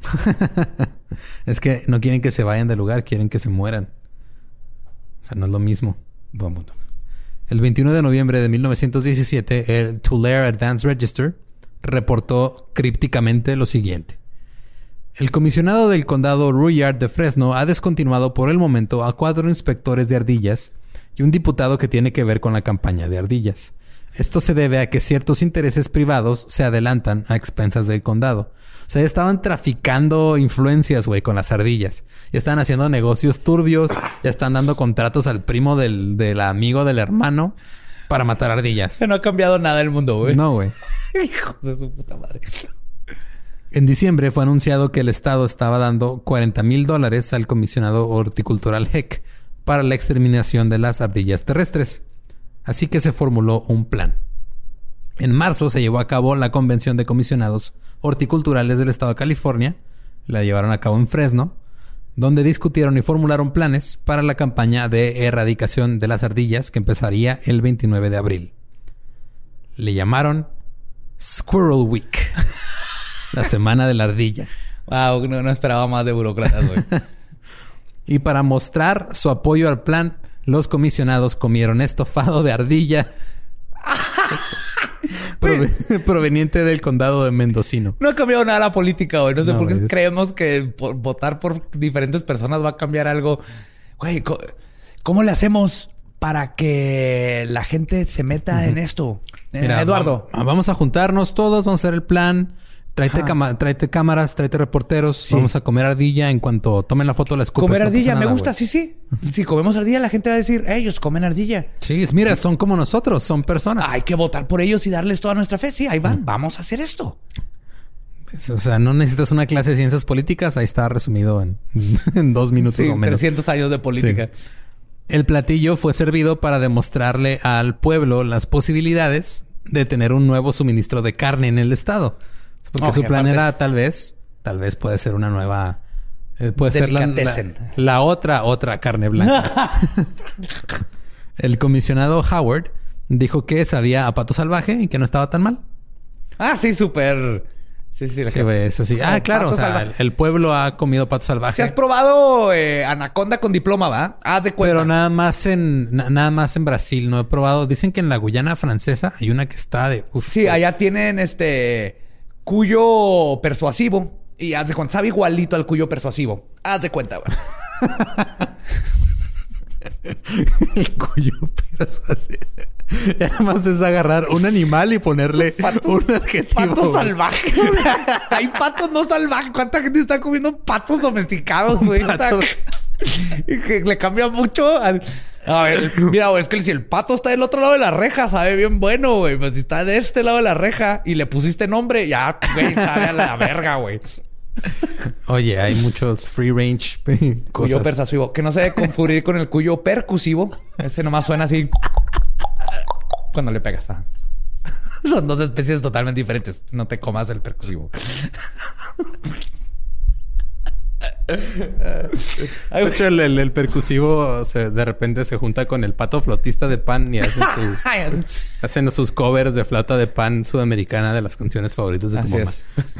[SPEAKER 3] Es que no quieren que se vayan del lugar, quieren que se mueran. O sea, no es lo mismo.
[SPEAKER 4] Buen punto.
[SPEAKER 3] El veintiuno de noviembre de mil novecientos diecisiete, el Tulare Advance Register reportó crípticamente lo siguiente. El comisionado del condado Ruyard de Fresno ha descontinuado por el momento a cuatro inspectores de ardillas y un diputado que tiene que ver con la campaña de ardillas. Esto se debe a que ciertos intereses privados se adelantan a expensas del condado. O sea, estaban traficando influencias, güey, con las ardillas. Ya están haciendo negocios turbios. Ya están dando contratos al primo del, del amigo del hermano para matar ardillas.
[SPEAKER 4] No ha cambiado nada el mundo, güey.
[SPEAKER 3] No, güey.
[SPEAKER 4] Hijos de su puta madre.
[SPEAKER 3] En diciembre fue anunciado que el estado estaba dando cuarenta mil dólares al comisionado horticultural Heck para la exterminación de las ardillas terrestres. Así que se formuló un plan. En marzo se llevó a cabo la Convención de Comisionados Horticulturales del Estado de California. La llevaron a cabo en Fresno, donde discutieron y formularon planes para la campaña de erradicación de las ardillas que empezaría el veintinueve de abril. Le llamaron Squirrel Week. La semana de la ardilla.
[SPEAKER 4] Wow, no, no esperaba más de burócratas, güey.
[SPEAKER 3] Y para mostrar su apoyo al plan, los comisionados comieron estofado de ardilla prove- proveniente del condado de Mendocino.
[SPEAKER 4] No ha cambiado nada la política, güey. No sé
[SPEAKER 3] no,
[SPEAKER 4] por qué
[SPEAKER 3] es...
[SPEAKER 4] creemos que por votar por diferentes personas va a cambiar algo. Güey, ¿cómo, ¿cómo le hacemos para que la gente se meta uh-huh. en esto?
[SPEAKER 3] Mira,
[SPEAKER 4] eh, Eduardo.
[SPEAKER 3] Va- vamos a juntarnos todos, vamos a hacer el plan. Tráete, cama- tráete cámaras, tráete reporteros. Sí. Vamos a comer ardilla en cuanto tomen la foto, la escupes.
[SPEAKER 4] Comer
[SPEAKER 3] no
[SPEAKER 4] ardilla,
[SPEAKER 3] nada,
[SPEAKER 4] me gusta,
[SPEAKER 3] güey.
[SPEAKER 4] sí, sí. Si comemos ardilla, la gente va a decir, ellos comen ardilla.
[SPEAKER 3] Sí, mira, son como nosotros, son personas.
[SPEAKER 4] Hay que votar por ellos y darles toda nuestra fe. Sí, ahí van, mm. vamos a hacer esto.
[SPEAKER 3] O sea, no necesitas una clase de ciencias políticas. Ahí está resumido en, en dos minutos
[SPEAKER 4] sí,
[SPEAKER 3] o menos.
[SPEAKER 4] trescientos años de política.
[SPEAKER 3] Sí. El platillo fue servido para demostrarle al pueblo las posibilidades de tener un nuevo suministro de carne en el estado. Porque okay, su plan aparte... era tal vez, tal vez puede ser una nueva, eh, puede ser la, la, la otra, otra carne blanca. El comisionado Howard dijo que sabía a pato salvaje y que no estaba tan mal.
[SPEAKER 4] Ah, sí, súper. Sí, sí, sí.
[SPEAKER 3] Sí, es así. Ah, claro, o sea, el, el pueblo ha comido pato salvaje.
[SPEAKER 4] Si has probado eh, anaconda con diploma, ¿va? Haz de cuenta.
[SPEAKER 3] Pero nada más en na, nada más en Brasil no he probado. Dicen que en la Guyana francesa hay una que está de uf,
[SPEAKER 4] sí, güey. Allá tienen este cuyo persuasivo y haz de cuenta, sabe igualito al cuyo persuasivo. Haz de cuenta, güey.
[SPEAKER 3] El cuyo persuasivo. Y además es agarrar un animal y ponerle patos, un adjetivo.
[SPEAKER 4] Pato salvaje. Hay patos no salvajes. ¿Cuánta gente está comiendo patos domesticados, güey? Pato... Y que le cambia mucho. Al... A ver, mira, güey, es que si el pato está del otro lado de la reja, sabe bien bueno, güey. Pues si está de este lado de la reja y le pusiste nombre, ya, güey, sabe a la verga, güey.
[SPEAKER 3] Oye, hay muchos free range cosas.
[SPEAKER 4] Cuyo persuasivo. Que no se debe confundir con el cuyo percusivo. Ese nomás suena así cuando le pegas. Ajá. Son dos especies totalmente diferentes. No te comas el percusivo.
[SPEAKER 3] De hecho, el, el, el percusivo se, de repente se junta con el pato flautista de pan y hacen, su, hacen sus covers de flauta de pan sudamericana de las canciones favoritas de tu
[SPEAKER 4] Así
[SPEAKER 3] mamá.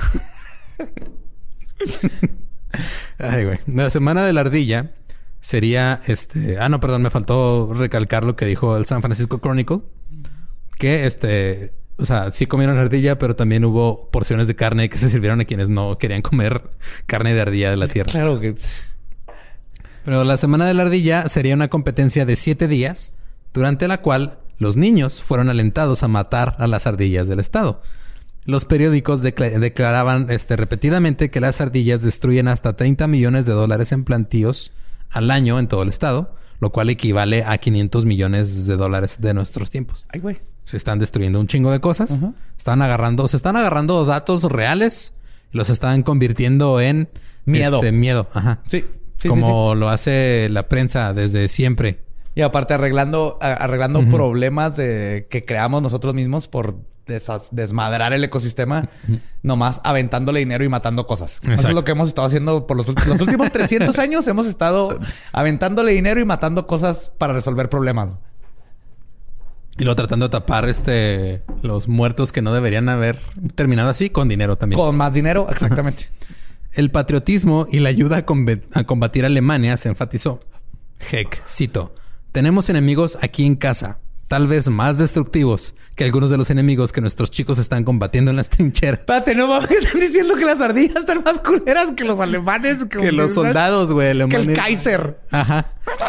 [SPEAKER 3] Ay, güey. La semana de la ardilla sería este... Ah, no, perdón. Me faltó recalcar lo que dijo el San Francisco Chronicle. Que este... O sea, sí comieron ardilla, pero también hubo porciones de carne que se sirvieron a quienes no querían comer carne de ardilla de la tierra.
[SPEAKER 4] Claro que...
[SPEAKER 3] Pero la semana de la ardilla sería una competencia de siete días, durante la cual los niños fueron alentados a matar a las ardillas del estado. Los periódicos decla- declaraban este, repetidamente que las ardillas destruyen hasta treinta millones de dólares en plantíos al año en todo el estado, lo cual equivale a quinientos millones de dólares de nuestros tiempos.
[SPEAKER 4] Ay, güey.
[SPEAKER 3] Se están destruyendo un chingo de cosas. Uh-huh. Están agarrando, se están agarrando datos reales y los están convirtiendo en
[SPEAKER 4] miedo.
[SPEAKER 3] Este, miedo. Ajá.
[SPEAKER 4] Sí. sí
[SPEAKER 3] Como
[SPEAKER 4] sí, sí.
[SPEAKER 3] lo hace la prensa desde siempre.
[SPEAKER 4] Y aparte arreglando, arreglando uh-huh. problemas de, que creamos nosotros mismos por des- desmadrar el ecosistema, uh-huh. nomás aventándole dinero y matando cosas. Exacto. Eso es lo que hemos estado haciendo por los, los últimos trescientos años. Hemos estado aventándole dinero y matando cosas para resolver problemas.
[SPEAKER 3] Y luego tratando de tapar este los muertos que no deberían haber terminado así con dinero también.
[SPEAKER 4] Con más dinero, exactamente.
[SPEAKER 3] El patriotismo y la ayuda a, comb- a combatir a Alemania se enfatizó. Heck, cito, tenemos enemigos aquí en casa, tal vez más destructivos que algunos de los enemigos que nuestros chicos están combatiendo en las trincheras.
[SPEAKER 4] Espérate, no mames, están diciendo que las ardillas están más culeras que los alemanes. Que,
[SPEAKER 3] que los soldados, güey, alemanes.
[SPEAKER 4] Que el Kaiser.
[SPEAKER 3] Ajá.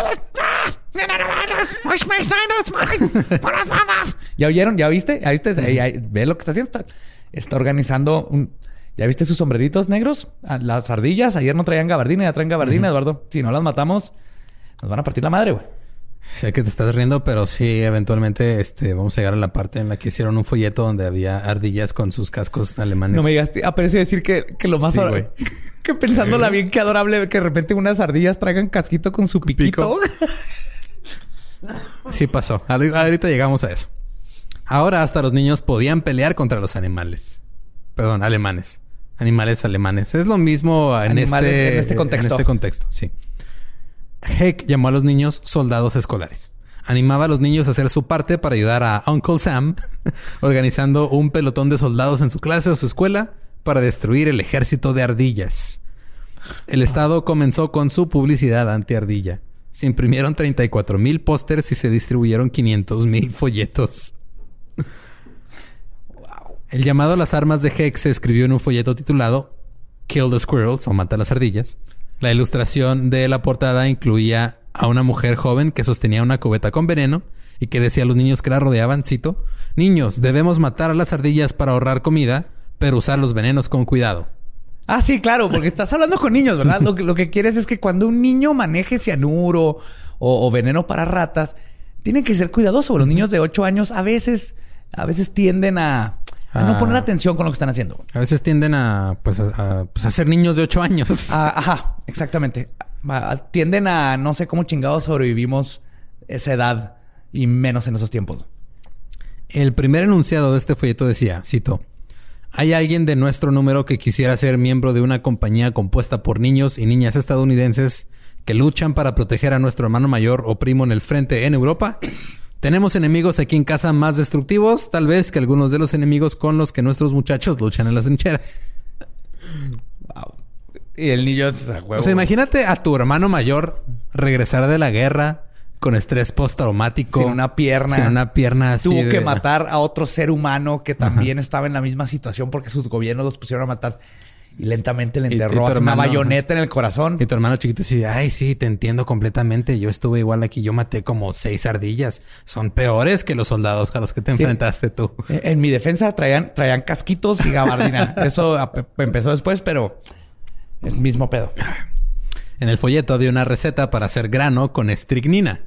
[SPEAKER 4] ¿Ya oyeron? ¿Ya viste? ¿Ya viste? Uh-huh. ¿Ya, ¿Ve lo que está haciendo? Está, está organizando un... ¿Ya viste sus sombreritos negros? Las ardillas. Ayer no traían gabardina, ya traen gabardina, uh-huh. Eduardo. Si no las matamos, nos van a partir la madre, güey.
[SPEAKER 3] Sé que te estás riendo, pero sí, eventualmente este, vamos a llegar a la parte en la que hicieron un folleto donde había ardillas con sus cascos alemanes.
[SPEAKER 4] No me digas, aprecio decir que, que lo más...
[SPEAKER 3] Sí,
[SPEAKER 4] ador- que pensándola bien, qué adorable que de repente unas ardillas traigan casquito con su piquito.
[SPEAKER 3] Pico. Sí pasó. Ahorita llegamos a eso. Ahora hasta los niños podían pelear contra los animales. Perdón, alemanes. Animales alemanes. Es lo mismo en, este,
[SPEAKER 4] en este contexto.
[SPEAKER 3] En este contexto, sí. Heck llamó a los niños soldados escolares. Animaba a los niños a hacer su parte para ayudar a Uncle Sam organizando un pelotón de soldados en su clase o su escuela para destruir el ejército de ardillas. El Estado comenzó con su publicidad anti-ardilla. Se imprimieron treinta y cuatro mil pósters y se distribuyeron quinientos mil folletos. Wow. El llamado a las armas de Heck se escribió en un folleto titulado Kill the Squirrels o Mata a las ardillas. La ilustración de la portada incluía a una mujer joven que sostenía una cubeta con veneno y que decía a los niños que la rodeaban, cito, niños, debemos matar a las ardillas para ahorrar comida, pero usar los venenos con cuidado.
[SPEAKER 4] Ah, sí, claro, porque estás hablando con niños, ¿verdad? Lo que, lo que quieres es que cuando un niño maneje cianuro o, o veneno para ratas, tiene que ser cuidadoso. Los niños de ocho años a veces, a veces tienden a... A no poner atención con lo que están haciendo.
[SPEAKER 3] A veces tienden a, pues, a, a, pues, a ser niños de ocho años.
[SPEAKER 4] Ah, ajá, exactamente. A, tienden a no sé cómo chingados sobrevivimos esa edad y menos en esos tiempos.
[SPEAKER 3] El primer enunciado de este folleto decía, cito, ¿hay alguien de nuestro número que quisiera ser miembro de una compañía compuesta por niños y niñas estadounidenses que luchan para proteger a nuestro hermano mayor o primo en el frente en Europa? Tenemos enemigos aquí en casa más destructivos, tal vez, que algunos de los enemigos con los que nuestros muchachos luchan en las trincheras.
[SPEAKER 4] Wow. Y el niño... O sea,
[SPEAKER 3] o sea, imagínate a tu hermano mayor regresar de la guerra con estrés postraumático.
[SPEAKER 4] Sin una pierna.
[SPEAKER 3] Sin una pierna así.
[SPEAKER 4] Tuvo
[SPEAKER 3] de...
[SPEAKER 4] que matar a otro ser humano que también Ajá. estaba en la misma situación porque sus gobiernos los pusieron a matar. Y lentamente le enterró y, y una bayoneta en el corazón.
[SPEAKER 3] Y tu hermano chiquito dice, ay, sí, te entiendo completamente. Yo estuve igual aquí. Yo maté como seis ardillas. Son peores que los soldados a los que te sí. enfrentaste tú.
[SPEAKER 4] En, en mi defensa traían, traían casquitos y gabardina. Eso empezó después, pero es mismo pedo.
[SPEAKER 3] En el folleto había una receta para hacer grano con estricnina.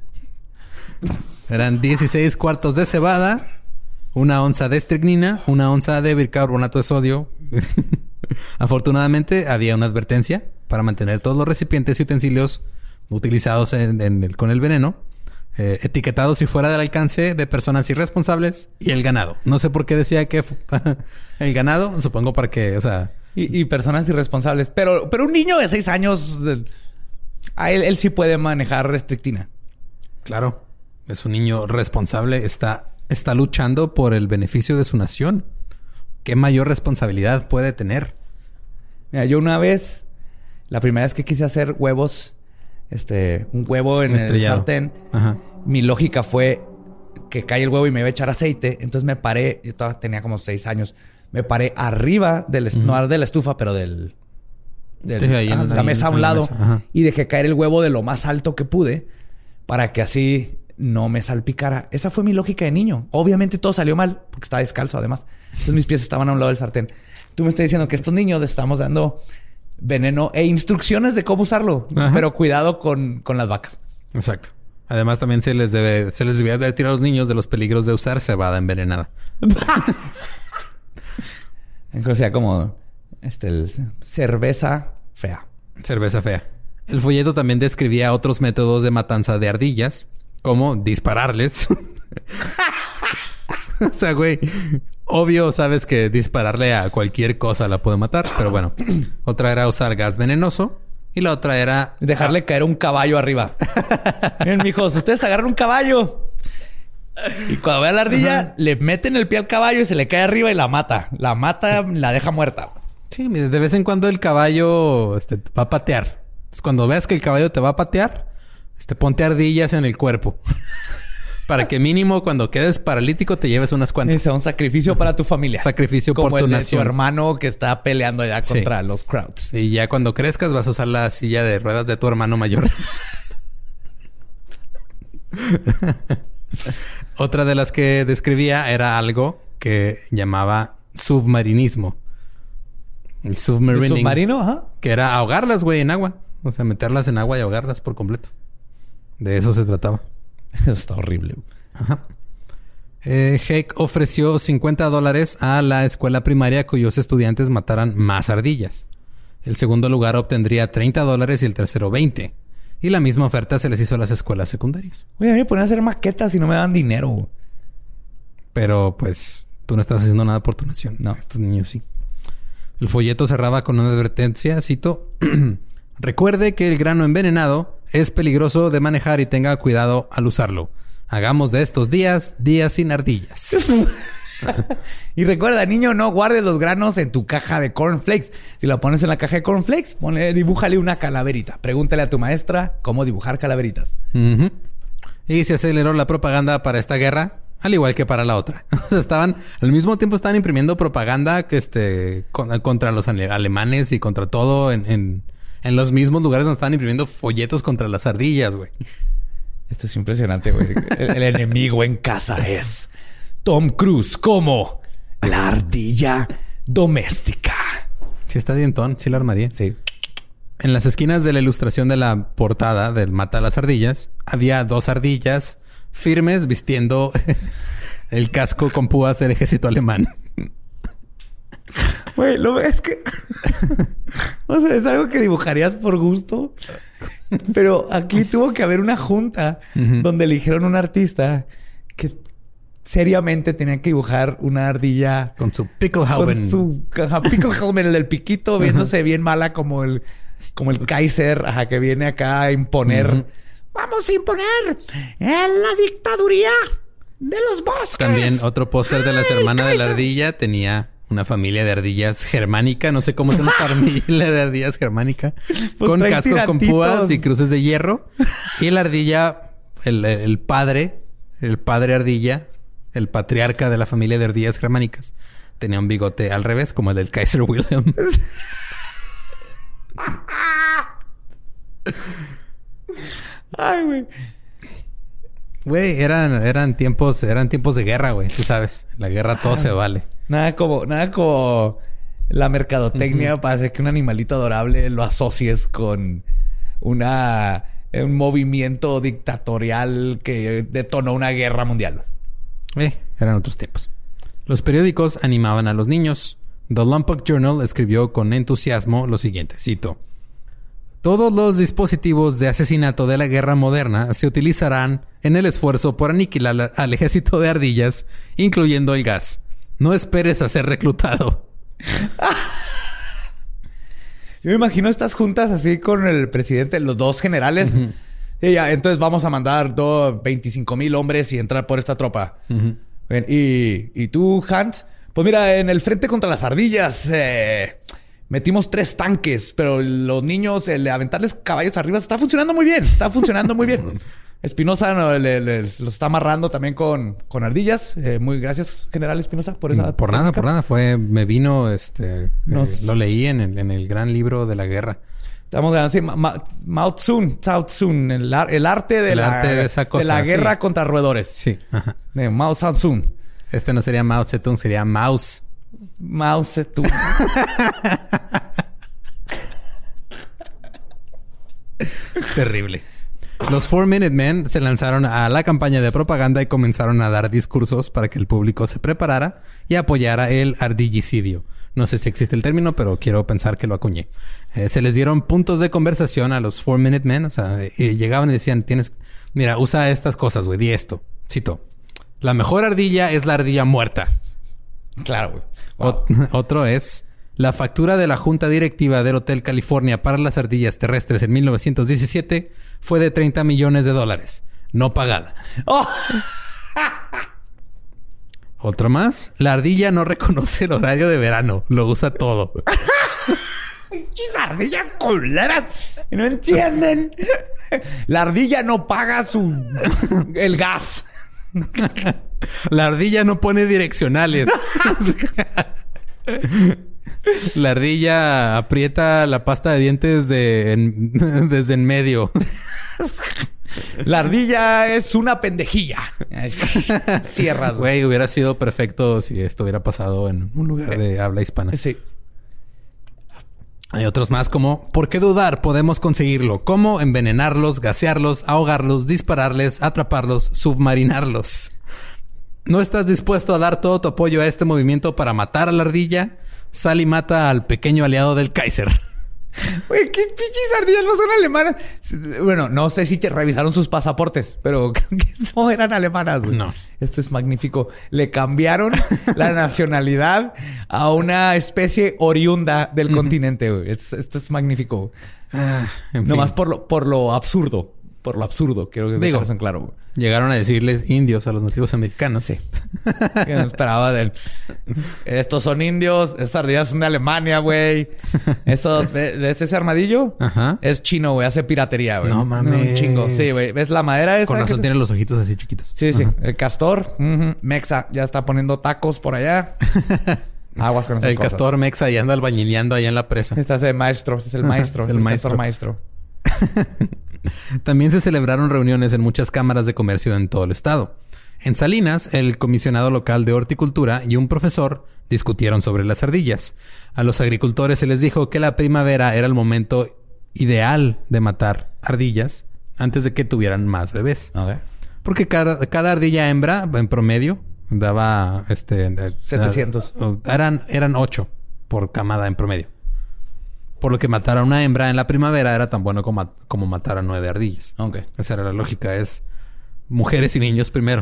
[SPEAKER 3] Eran dieciséis cuartos de cebada, una onza de estricnina, una onza de bicarbonato de sodio... Afortunadamente había una advertencia para mantener todos los recipientes y utensilios utilizados en, en el, con el veneno eh, etiquetados y fuera del alcance de personas irresponsables y el ganado. No sé por qué decía que el ganado, supongo para que, o sea...
[SPEAKER 4] Y, y personas irresponsables. Pero, pero un niño de seis años, a él, él sí puede manejar restrictina.
[SPEAKER 3] Claro. Es un niño responsable. Está, está luchando por el beneficio de su nación. ¿Qué mayor responsabilidad puede tener?
[SPEAKER 4] Mira, yo una vez, la primera vez que quise hacer huevos, este, un huevo en el sartén, Ajá. mi lógica fue que cae el huevo y me iba a echar aceite. Entonces me paré, yo todavía tenía como seis años, me paré arriba del, uh-huh. no de la estufa, pero del, del sí, ahí ah, en, la ahí mesa a un lado y dejé caer el huevo de lo más alto que pude para que así no me salpicara. Esa fue mi lógica de niño. Obviamente todo salió mal porque estaba descalzo además. Entonces mis pies estaban a un lado del sartén. Tú me estás diciendo que estos niños les estamos dando veneno e instrucciones de cómo usarlo. Ajá. Pero cuidado con, con las vacas.
[SPEAKER 3] Exacto. Además, también se les debe, se les debía advertir a los niños de los peligros de usar cebada envenenada.
[SPEAKER 4] O sea, como este, el, cerveza fea.
[SPEAKER 3] Cerveza fea. El folleto también describía otros métodos de matanza de ardillas, como dispararles. O sea, güey, obvio sabes que dispararle a cualquier cosa la puede matar, pero bueno. Otra era usar gas venenoso y la otra era...
[SPEAKER 4] dejarle caer un caballo arriba. Miren, mijos, ustedes agarran un caballo y cuando ve a la ardilla, uh-huh, le meten el pie al caballo y se le cae arriba y la mata. La mata, la deja muerta.
[SPEAKER 3] Sí, de vez en cuando el caballo este, va a patear. Entonces, cuando veas que el caballo te va a patear, este, ponte ardillas en el cuerpo. Para que mínimo cuando quedes paralítico te lleves unas cuantas.
[SPEAKER 4] Es un sacrificio para tu familia.
[SPEAKER 3] Sacrificio
[SPEAKER 4] como
[SPEAKER 3] por tu
[SPEAKER 4] el de
[SPEAKER 3] nación.
[SPEAKER 4] tu hermano que está peleando allá contra
[SPEAKER 3] sí.
[SPEAKER 4] los Krauts.
[SPEAKER 3] Y ya cuando crezcas vas a usar la silla de ruedas de tu hermano mayor. Otra de las que describía era algo que llamaba submarinismo. El submarining.
[SPEAKER 4] ¿El submarino? Ajá.
[SPEAKER 3] Que era ahogarlas, güey, en agua. O sea, meterlas en agua y ahogarlas por completo. De eso se trataba.
[SPEAKER 4] Eso está horrible.
[SPEAKER 3] Ajá. Eh, Hake ofreció cincuenta dólares a la escuela primaria cuyos estudiantes mataran más ardillas. El segundo lugar obtendría treinta dólares y el tercero veinte. Y la misma oferta se les hizo a las escuelas secundarias.
[SPEAKER 4] Oye, a mí me ponían a hacer maquetas y no me dan dinero.
[SPEAKER 3] Pero pues tú no estás haciendo nada por tu nación.
[SPEAKER 4] No.
[SPEAKER 3] Estos niños sí. El folleto cerraba con una advertencia, cito... Recuerde que el grano envenenado es peligroso de manejar y tenga cuidado al usarlo. Hagamos de estos días días sin ardillas.
[SPEAKER 4] Y recuerda, niño, no guardes los granos en tu caja de cornflakes. Si lo pones en la caja de cornflakes, ponle, dibújale una calaverita. Pregúntale a tu maestra cómo dibujar calaveritas.
[SPEAKER 3] Uh-huh. Y se aceleró la propaganda para esta guerra, al igual que para la otra. O sea, estaban, al mismo tiempo estaban imprimiendo propaganda que este, con, contra los ale- alemanes y contra todo en... en En los mismos lugares donde estaban imprimiendo folletos contra las ardillas, güey.
[SPEAKER 4] Esto es impresionante, güey. El, el enemigo en casa es Tom Cruise como la ardilla doméstica.
[SPEAKER 3] Sí está dientón, sí la armaría.
[SPEAKER 4] Sí.
[SPEAKER 3] En las esquinas de la ilustración de la portada del Mata a las Ardillas, había dos ardillas firmes vistiendo el casco con púas del ejército alemán.
[SPEAKER 4] Güey, lo es que... o sea, es algo que dibujarías por gusto. Pero aquí tuvo que haber una junta uh-huh. donde eligieron un artista que seriamente tenía que dibujar una ardilla...
[SPEAKER 3] Con su Pickelhauben.
[SPEAKER 4] Con su ajá, Pickelhauben, el del piquito, viéndose uh-huh. bien mala como el... Como el Kaiser, ajá, que viene acá a imponer... Uh-huh. ¡Vamos a imponer la dictaduría de los bosques!
[SPEAKER 3] También otro póster de las hermanas de la ardilla tenía... una familia de ardillas germánica. No sé cómo es una familia de ardillas germánica. Pues con cascos tirantitos. Con púas y cruces de hierro. Y la ardilla, el, el padre, el padre ardilla, el patriarca de la familia de ardillas germánicas, tenía un bigote al revés, como el del Kaiser Wilhelm.
[SPEAKER 4] Ay, güey.
[SPEAKER 3] Güey, eran, eran tiempos, eran tiempos de guerra, güey. Tú sabes, la guerra todo ah. se vale.
[SPEAKER 4] Nada como, nada como la mercadotecnia uh-huh. para hacer que un animalito adorable lo asocies con una un movimiento dictatorial que detonó una guerra mundial.
[SPEAKER 3] Eh, eran otros tiempos. Los periódicos animaban a los niños. The Lompoc Journal escribió con entusiasmo lo siguiente, cito: todos los dispositivos de asesinato de la guerra moderna se utilizarán en el esfuerzo por aniquilar al ejército de ardillas, incluyendo el gas. No esperes a ser reclutado.
[SPEAKER 4] Yo me imagino estas juntas así con el presidente, los dos generales. Uh-huh. Y ya, entonces vamos a mandar dos, veinticinco mil hombres y entrar por esta tropa. Uh-huh. Bien, y, y tú, Hans, pues mira, en el frente contra las ardillas eh, metimos tres tanques, pero los niños, el aventarles caballos arriba está funcionando muy bien. Está funcionando muy bien. Espinosa no, le, le, los está amarrando también con, con ardillas. Eh, muy gracias, General Espinosa, por esa
[SPEAKER 3] Por
[SPEAKER 4] técnica.
[SPEAKER 3] nada, por nada. Fue... Me vino... este Nos... eh, Lo leí en el, en el gran libro de la guerra.
[SPEAKER 4] Estamos ganando... Sí, Ma, Ma, Mao Tzu. Mao Tzu. El, el arte de
[SPEAKER 3] el
[SPEAKER 4] la...
[SPEAKER 3] arte de esa cosa.
[SPEAKER 4] De la guerra
[SPEAKER 3] sí.
[SPEAKER 4] contra roedores.
[SPEAKER 3] Sí. Ajá.
[SPEAKER 4] De Mao Tzu.
[SPEAKER 3] Este no sería Mao Zedong, sería Maus.
[SPEAKER 4] Mao Zedong.
[SPEAKER 3] Terrible. Los Four Minute Men se lanzaron a la campaña de propaganda y comenzaron a dar discursos para que el público se preparara y apoyara el ardillicidio. No sé si existe el término, pero quiero pensar que lo acuñé. Eh, se les dieron puntos de conversación a los Four Minute Men. O sea, y llegaban y decían, tienes... Mira, usa estas cosas, güey. Di esto. Cito. La mejor ardilla es la ardilla muerta.
[SPEAKER 4] Claro, güey. Wow.
[SPEAKER 3] Ot- otro es... La factura de la Junta Directiva del Hotel California para las ardillas terrestres en mil novecientos diecisiete fue de treinta millones de dólares. No pagada.
[SPEAKER 4] Oh.
[SPEAKER 3] Otro más. La ardilla no reconoce el horario de verano. Lo usa todo.
[SPEAKER 4] ¡Pinches ardillas culeras! No entienden. La ardilla no paga su... el gas.
[SPEAKER 3] La ardilla no pone direccionales. La ardilla aprieta la pasta de dientes de en, desde en medio.
[SPEAKER 4] La ardilla es una pendejilla. Cierras,
[SPEAKER 3] güey. Hubiera sido perfecto si esto hubiera pasado en un lugar de habla hispana.
[SPEAKER 4] Sí.
[SPEAKER 3] Hay otros más como... ¿Por qué dudar? Podemos conseguirlo. ¿Cómo? Envenenarlos, gasearlos, ahogarlos, dispararles, atraparlos, submarinarlos. ¿No estás dispuesto a dar todo tu apoyo a este movimiento para matar a la ardilla? Sal y mata al pequeño aliado del Kaiser.
[SPEAKER 4] Güey, ¿qué pinches ardillas no son alemanas? Bueno, no sé si revisaron sus pasaportes, pero creo que no eran alemanas, güey.
[SPEAKER 3] No.
[SPEAKER 4] Esto es magnífico. Le cambiaron la nacionalidad a una especie oriunda del continente, güey. Es, esto es magnífico.
[SPEAKER 3] Ah, en
[SPEAKER 4] Nomás
[SPEAKER 3] fin.
[SPEAKER 4] por lo, por lo absurdo. Por lo absurdo. Quiero que
[SPEAKER 3] Digo,
[SPEAKER 4] dejar eso en claro, güey.
[SPEAKER 3] Llegaron a decirles indios a los nativos americanos.
[SPEAKER 4] Sí. Que no esperaba de él. Estos son indios. Estas ardillas son de Alemania, güey. Esos... ¿Ves ese armadillo?
[SPEAKER 3] Ajá.
[SPEAKER 4] Es chino, güey. Hace piratería, güey.
[SPEAKER 3] No mames.
[SPEAKER 4] Un chingo. Sí, güey. ¿Ves la madera esa?
[SPEAKER 3] Con razón
[SPEAKER 4] que...
[SPEAKER 3] tiene los ojitos así chiquitos.
[SPEAKER 4] Sí, sí.
[SPEAKER 3] Ajá.
[SPEAKER 4] El castor. Uh-huh. Mexa. Ya está poniendo tacos por allá. Aguas con esas
[SPEAKER 3] El
[SPEAKER 4] cosas.
[SPEAKER 3] castor mexa y anda albañileando allá en la presa.
[SPEAKER 4] Este es el maestro. Este es el maestro.
[SPEAKER 3] Es
[SPEAKER 4] Es
[SPEAKER 3] el
[SPEAKER 4] el,
[SPEAKER 3] maestro.
[SPEAKER 4] castor maestro.
[SPEAKER 3] También se celebraron reuniones en muchas cámaras de comercio en todo el estado. En Salinas, el comisionado local de horticultura y un profesor discutieron sobre las ardillas. A los agricultores se les dijo que la primavera era el momento ideal de matar ardillas antes de que tuvieran más bebés.
[SPEAKER 4] Ok.
[SPEAKER 3] Porque cada, cada ardilla hembra, en promedio, daba... este
[SPEAKER 4] setecientos.
[SPEAKER 3] Eran, eran ocho por camada en promedio. Por lo que matar a una hembra en la primavera era tan bueno como, como matar a nueve ardillas.
[SPEAKER 4] Ok.
[SPEAKER 3] Esa era la lógica. Es mujeres y niños primero.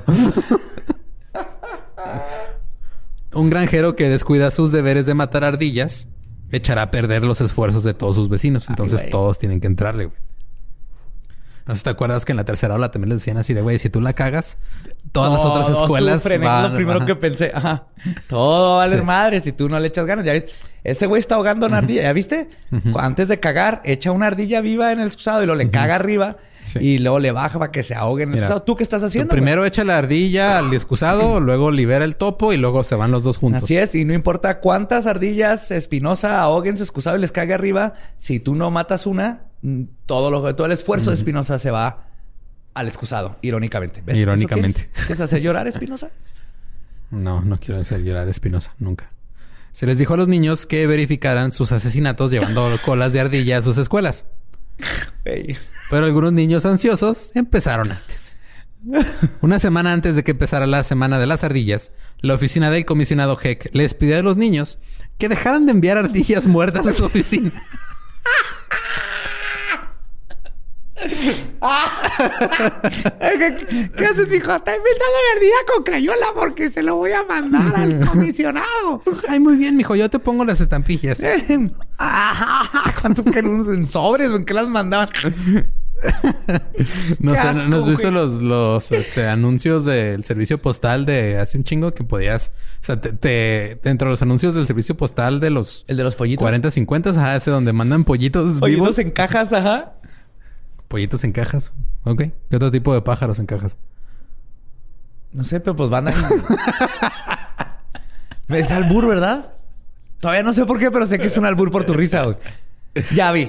[SPEAKER 3] Un granjero que descuida sus deberes de matar ardillas echará a perder los esfuerzos de todos sus vecinos. Entonces
[SPEAKER 4] Ay,
[SPEAKER 3] todos tienen que entrarle, güey. No sé si te acuerdas que en la tercera ola también les decían así de, güey, si tú la cagas, todas las otras
[SPEAKER 4] Todos
[SPEAKER 3] escuelas
[SPEAKER 4] sufren, es
[SPEAKER 3] van...
[SPEAKER 4] lo primero
[SPEAKER 3] ajá.
[SPEAKER 4] que pensé. Ajá. Todo va a valer
[SPEAKER 3] Sí.
[SPEAKER 4] madre si tú no le echas ganas. ¿Ya ves? Ese güey está ahogando una ardilla. ¿Ya viste?
[SPEAKER 3] Ujú.
[SPEAKER 4] Antes de cagar, echa una ardilla viva en el excusado y luego le caga arriba.
[SPEAKER 3] Sí.
[SPEAKER 4] Y luego le baja para que se ahogue en el
[SPEAKER 3] Mira,
[SPEAKER 4] excusado. ¿Tú qué estás
[SPEAKER 3] Tú
[SPEAKER 4] haciendo?
[SPEAKER 3] primero
[SPEAKER 4] güey?
[SPEAKER 3] echa la ardilla al excusado, luego libera el topo y luego se van los dos juntos.
[SPEAKER 4] Así es. Y no importa cuántas ardillas Espinosa ahoguen su excusado y les cague arriba. Si tú no matas una, mm, todo, lo, todo el esfuerzo de Espinosa se va al excusado. Irónicamente. ¿Ves?
[SPEAKER 3] Irónicamente.
[SPEAKER 4] ¿Eso ¿Quieres, ¿Quieres hacer llorar, Espinosa?
[SPEAKER 3] No, no quiero hacer llorar a Espinosa. Nunca. Se les dijo a los niños que verificaran sus asesinatos llevando colas de ardilla a sus escuelas.
[SPEAKER 4] Hey.
[SPEAKER 3] Pero algunos niños ansiosos empezaron antes. Una semana antes de que empezara la Semana de las Ardillas, la oficina del comisionado Heck les pidió a los niños que dejaran de enviar ardillas muertas a su oficina.
[SPEAKER 4] ¿Qué, ¿Qué haces, mijo? Está inventando mi ardilla con crayola porque se lo voy a mandar al comisionado.
[SPEAKER 3] Ay, muy bien, mijo. Yo te pongo las estampillas.
[SPEAKER 4] ¿Cuántos que en sobres? ¿En qué las mandaban?
[SPEAKER 3] No
[SPEAKER 4] Qué
[SPEAKER 3] sé,
[SPEAKER 4] asco,
[SPEAKER 3] ¿no has visto
[SPEAKER 4] güey.
[SPEAKER 3] los, los este, anuncios del servicio postal de hace un chingo que podías... O sea, te, te, dentro de los anuncios del servicio postal de los...
[SPEAKER 4] El de los pollitos.
[SPEAKER 3] cuarenta, cincuenta, ajá, ese donde mandan pollitos,
[SPEAKER 4] Pollitos
[SPEAKER 3] vivos.
[SPEAKER 4] en cajas, ajá.
[SPEAKER 3] Pollitos en cajas. Ok. ¿Qué otro tipo de pájaros en cajas?
[SPEAKER 4] No sé, pero pues van a... Es albur, ¿verdad? Todavía no sé por qué, pero sé que es un albur por tu risa, güey. Ya vi.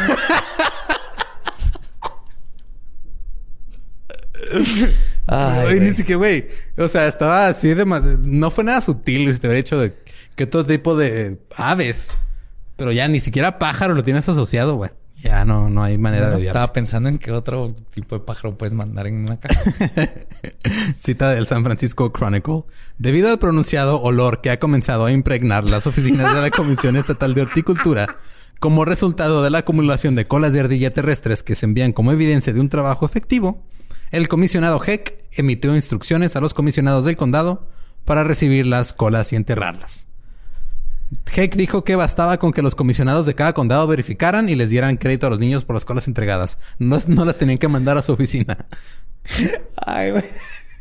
[SPEAKER 4] Ay,
[SPEAKER 3] Ay, ni
[SPEAKER 4] güey.
[SPEAKER 3] siquiera, güey. O sea, estaba así de más... No fue nada sutil si te hubiera hecho de... ¿Qué otro tipo de aves? Pero ya ni siquiera pájaro lo tienes asociado, güey. Ya no, no hay manera
[SPEAKER 4] no,
[SPEAKER 3] de odiarte.
[SPEAKER 4] Estaba pensando en qué otro tipo de pájaro puedes mandar en una caja.
[SPEAKER 3] Cita del San Francisco Chronicle. Debido al pronunciado olor que ha comenzado a impregnar las oficinas de la Comisión Estatal de Horticultura, como resultado de la acumulación de colas de ardilla terrestres que se envían como evidencia de un trabajo efectivo, el comisionado Heck emitió instrucciones a los comisionados del condado para recibir las colas y enterrarlas. Heck dijo que bastaba con que los comisionados de cada condado verificaran y les dieran crédito a los niños por las colas entregadas. No, no las tenían que mandar a su oficina.
[SPEAKER 4] Ay, güey.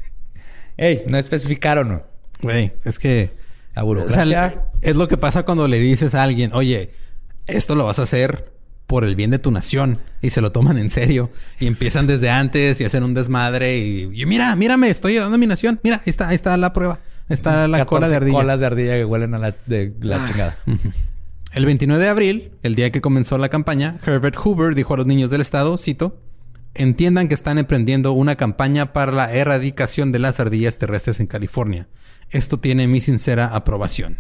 [SPEAKER 4] Ey, no especificaron.
[SPEAKER 3] Güey, es que...
[SPEAKER 4] La burocracia.
[SPEAKER 3] O sea, es lo que pasa cuando le dices a alguien, oye, esto lo vas a hacer por el bien de tu nación. Y se lo toman en serio. Y empiezan desde antes y hacen un desmadre. Y, y mira, mírame, estoy ayudando a mi nación. Mira, ahí está, ahí está la prueba. Está la cola de ardilla.
[SPEAKER 4] Colas de ardilla que huelen a la, de la ah. chingada.
[SPEAKER 3] El veintinueve de abril, el día que comenzó la campaña, Herbert Hoover dijo a los niños del estado, cito, entiendan que están emprendiendo una campaña para la erradicación de las ardillas terrestres en California. Esto tiene mi sincera aprobación.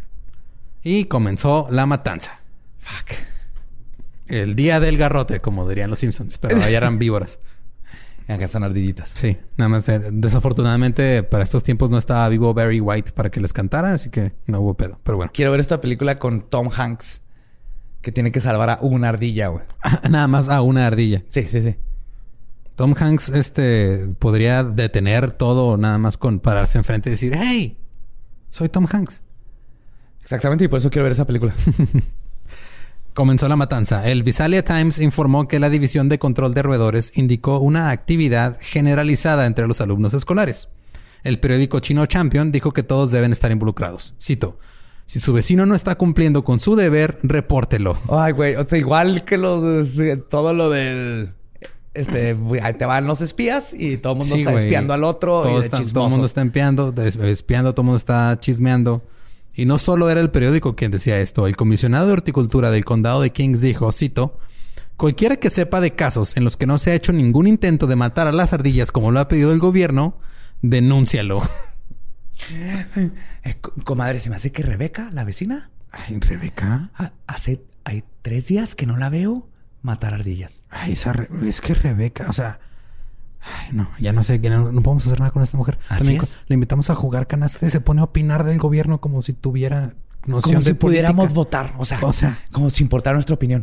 [SPEAKER 3] Y comenzó la matanza.
[SPEAKER 4] Fuck.
[SPEAKER 3] El día del garrote, como dirían los Simpsons, pero allá eran víboras.
[SPEAKER 4] Acá son ardillitas.
[SPEAKER 3] Sí, nada más. Eh, desafortunadamente, para estos tiempos no estaba vivo Barry White para que les cantara, así que no hubo pedo. Pero bueno.
[SPEAKER 4] Quiero ver esta película con Tom Hanks, que tiene que salvar a una ardilla, güey.
[SPEAKER 3] Nada más a una ardilla.
[SPEAKER 4] Sí, sí, sí.
[SPEAKER 3] Tom Hanks, este, podría detener todo nada más con pararse enfrente y decir, hey, soy Tom Hanks.
[SPEAKER 4] Exactamente, y por eso quiero ver esa película.
[SPEAKER 3] Comenzó la matanza. El Visalia Times informó que la División de Control de Roedores indicó una actividad generalizada entre los alumnos escolares. El periódico chino Champion dijo que todos deben estar involucrados. Cito, si su vecino no está cumpliendo con su deber, repórtelo.
[SPEAKER 4] Ay, güey. O sea, igual que lo de, todo lo del... Este, ahí te van los espías y todo el mundo sí, está wey. espiando al otro.
[SPEAKER 3] Todo,
[SPEAKER 4] y
[SPEAKER 3] está, todo el mundo está espiando, espiando, todo el mundo está chismeando. Y no solo era el periódico quien decía esto. El comisionado de horticultura del condado de Kings dijo, cito, cualquiera que sepa de casos en los que no se ha hecho ningún intento de matar a las ardillas como lo ha pedido el gobierno, denúncialo.
[SPEAKER 4] Eh, comadre, se me hace que Rebeca, la vecina.
[SPEAKER 3] Ay, ¿Rebeca?
[SPEAKER 4] Hace hay tres días que no la veo matar ardillas.
[SPEAKER 3] Ay, esa Re- es que Rebeca, o sea... Ay, no, ya no sé, no, no podemos hacer nada con esta mujer.
[SPEAKER 4] Así
[SPEAKER 3] También
[SPEAKER 4] es.
[SPEAKER 3] Le invitamos a jugar canasta y se pone a opinar del gobierno como si tuviera noción
[SPEAKER 4] como
[SPEAKER 3] de
[SPEAKER 4] si pudiéramos
[SPEAKER 3] política.
[SPEAKER 4] votar. O sea,
[SPEAKER 3] o sea,
[SPEAKER 4] como si importara nuestra opinión.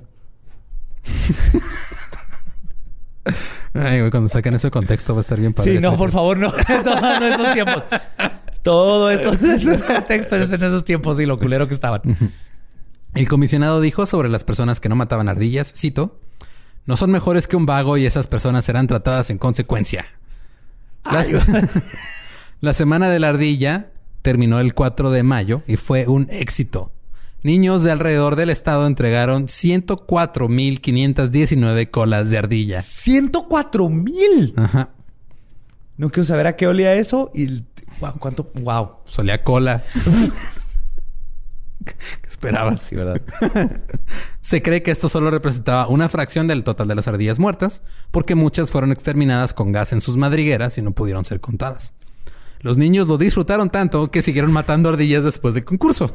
[SPEAKER 3] Ay, güey, cuando saquen eso de contexto va a estar bien padre.
[SPEAKER 4] Sí, no, por favor, no. Tomando esos tiempos. Todo esto, esos contextos en esos tiempos y lo culero que estaban.
[SPEAKER 3] El comisionado dijo sobre las personas que no mataban ardillas, cito, no son mejores que un vago y esas personas serán tratadas en consecuencia. La, se- la semana de la ardilla terminó el cuatro de mayo y fue un éxito. Niños de alrededor del estado entregaron ciento cuatro mil quinientas diecinueve colas de ardilla.
[SPEAKER 4] ¡ciento cuatro mil!
[SPEAKER 3] Ajá.
[SPEAKER 4] No quiero saber a qué olía eso y... Wow, ¿cuánto? ¡Wow!
[SPEAKER 3] Solía cola. ¿Qué esperabas?
[SPEAKER 4] Sí, ¿verdad?
[SPEAKER 3] Se cree que esto solo representaba una fracción del total de las ardillas muertas, porque muchas fueron exterminadas con gas en sus madrigueras y no pudieron ser contadas. Los niños lo disfrutaron tanto que siguieron matando ardillas después del concurso.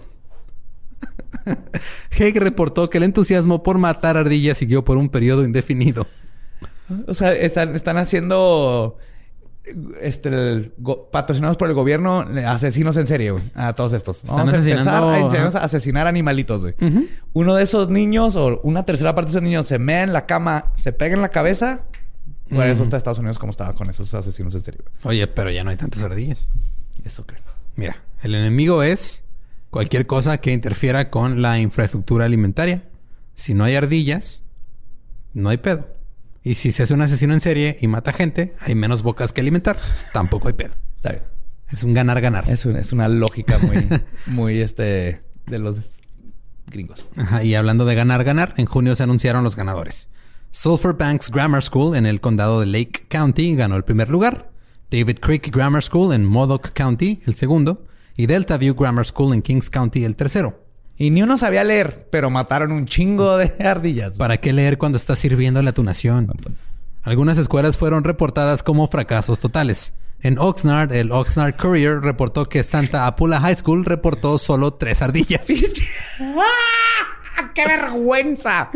[SPEAKER 3] Haig reportó que el entusiasmo por matar ardillas siguió por un periodo indefinido.
[SPEAKER 4] O sea, están, están haciendo... Este, el go- patrocinados por el gobierno, asesinos en serie, güey, a todos estos.
[SPEAKER 3] Están
[SPEAKER 4] Vamos a empezar
[SPEAKER 3] asesinando-
[SPEAKER 4] a, enseñarnos a asesinar animalitos, güey.
[SPEAKER 3] Uh-huh.
[SPEAKER 4] Uno de esos niños o una tercera parte de esos niños se mea en la cama, se pega en la cabeza. Por
[SPEAKER 3] Uh-huh.
[SPEAKER 4] eso está Estados Unidos como estaba con esos asesinos en serie, güey.
[SPEAKER 3] Oye, pero ya no hay tantas ardillas.
[SPEAKER 4] Eso creo.
[SPEAKER 3] Mira, el enemigo es cualquier cosa que interfiera con la infraestructura alimentaria. Si no hay ardillas, no hay pedo. Y si se hace un asesino en serie y mata gente, hay menos bocas que alimentar. Tampoco hay pedo.
[SPEAKER 4] Está bien.
[SPEAKER 3] Es un ganar-ganar.
[SPEAKER 4] Es, un- es una lógica muy, muy este, de los gringos.
[SPEAKER 3] Ajá, y hablando de ganar-ganar, en junio se anunciaron los ganadores. Sulphur Banks Grammar School en el condado de Lake County ganó el primer lugar. David Creek Grammar School en Modoc County el segundo. Y Delta View Grammar School en Kings County el tercero.
[SPEAKER 4] Y ni uno sabía leer, pero mataron un chingo de ardillas.
[SPEAKER 3] ¿Para qué leer cuando estás sirviéndole a tu nación? Algunas escuelas fueron reportadas como fracasos totales. En Oxnard, el Oxnard Courier reportó que Santa Apula High School reportó solo tres ardillas.
[SPEAKER 4] ¡Ah! ¡Qué vergüenza!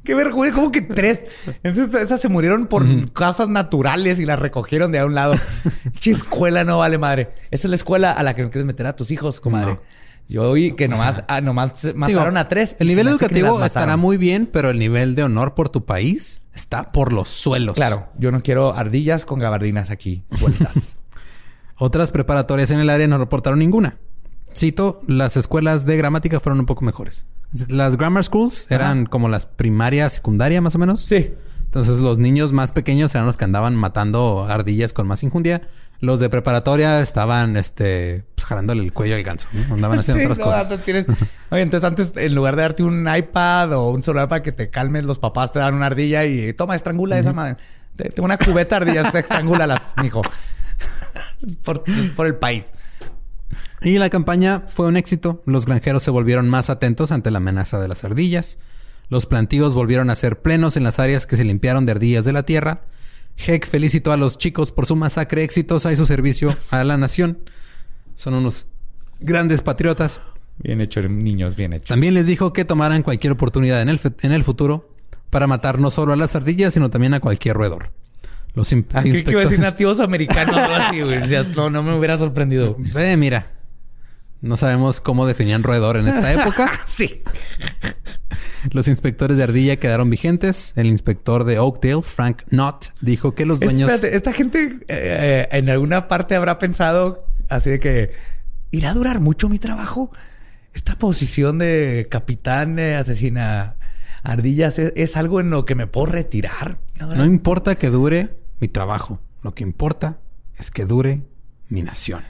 [SPEAKER 4] Qué vergüenza, como que tres. Entonces esas se murieron por uh-huh. causas naturales y las recogieron de a un lado. Che, escuela no vale madre. Esa es la escuela a la que no quieres meter a tus hijos, comadre. No. Yo oí que nomás, o sea, ah, nomás mataron digo, a tres.
[SPEAKER 3] El nivel educativo estará muy bien, pero el nivel de honor por tu país está por los suelos.
[SPEAKER 4] Claro, yo no quiero ardillas con gabardinas aquí sueltas.
[SPEAKER 3] Otras preparatorias en el área no reportaron ninguna. Cito, las escuelas de gramática fueron un poco mejores. Las grammar schools eran Ajá. como las primarias, secundaria más o menos.
[SPEAKER 4] Sí.
[SPEAKER 3] Entonces los niños más pequeños eran los que andaban matando ardillas con más injundia. Los de preparatoria estaban, este, pues jalándole el cuello al ganso, ¿no? Andaban haciendo sí, otras no, cosas. No tienes...
[SPEAKER 4] Oye, entonces antes, en lugar de darte un iPad o un celular para que te calmes, los papás te dan una ardilla y toma, estrangula uh-huh. esa madre. Tengo una cubeta de ardillas, estrangúlalas, mijo. por, por el país.
[SPEAKER 3] Y la campaña fue un éxito. Los granjeros se volvieron más atentos ante la amenaza de las ardillas. Los plantíos volvieron a ser plenos en las áreas que se limpiaron de ardillas de la tierra. Heck felicitó a los chicos por su masacre exitosa y su servicio a la nación. Son unos grandes patriotas.
[SPEAKER 4] Bien hecho, niños, bien hecho.
[SPEAKER 3] También les dijo que tomaran cualquier oportunidad en el, en el futuro para matar no solo a las ardillas, sino también a cualquier roedor. Los imp-
[SPEAKER 4] Aquí inspector... que iba a decir nativos americanos o así, güey. O sea, no, no me hubiera sorprendido.
[SPEAKER 3] Ve, mira. No sabemos cómo definían roedor en esta época.
[SPEAKER 4] Sí.
[SPEAKER 3] Los inspectores de ardilla quedaron vigentes. El inspector de Oakdale, Frank Knott, dijo que los dueños...
[SPEAKER 4] Espérate, esta gente eh, en alguna parte habrá pensado así de que... ¿Irá a durar mucho mi trabajo? Esta posición de capitán eh, asesina ardillas ¿es, es algo en lo que me puedo retirar?
[SPEAKER 3] ¿No? No importa que dure mi trabajo. Lo que importa es que dure mi nación.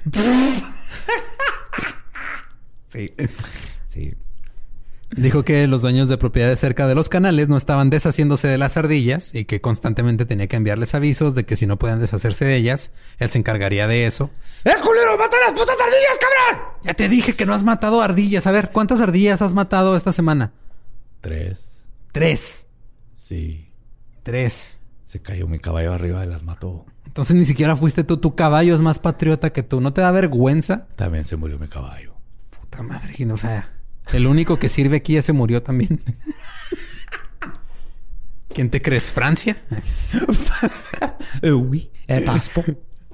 [SPEAKER 4] Sí. Sí.
[SPEAKER 3] Dijo que los dueños de propiedades cerca de los canales no estaban deshaciéndose de las ardillas y que constantemente tenía que enviarles avisos de que si no podían deshacerse de ellas, él se encargaría de eso.
[SPEAKER 4] ¡Eh, culero! ¡Mata las putas ardillas, cabrón!
[SPEAKER 3] Ya te dije que no has matado ardillas. A ver, ¿cuántas ardillas has matado esta semana?
[SPEAKER 4] Tres.
[SPEAKER 3] ¿Tres?
[SPEAKER 4] Sí.
[SPEAKER 3] Tres.
[SPEAKER 4] Se cayó mi caballo arriba y las mató.
[SPEAKER 3] Entonces ni siquiera fuiste tú. Tu caballo es más patriota que tú. ¿No te da vergüenza?
[SPEAKER 4] También se murió mi caballo.
[SPEAKER 3] Puta madre. O sea, el único que sirve aquí ya se murió también. ¿Quién te crees? ¿Francia?
[SPEAKER 4] Oui, el paspo.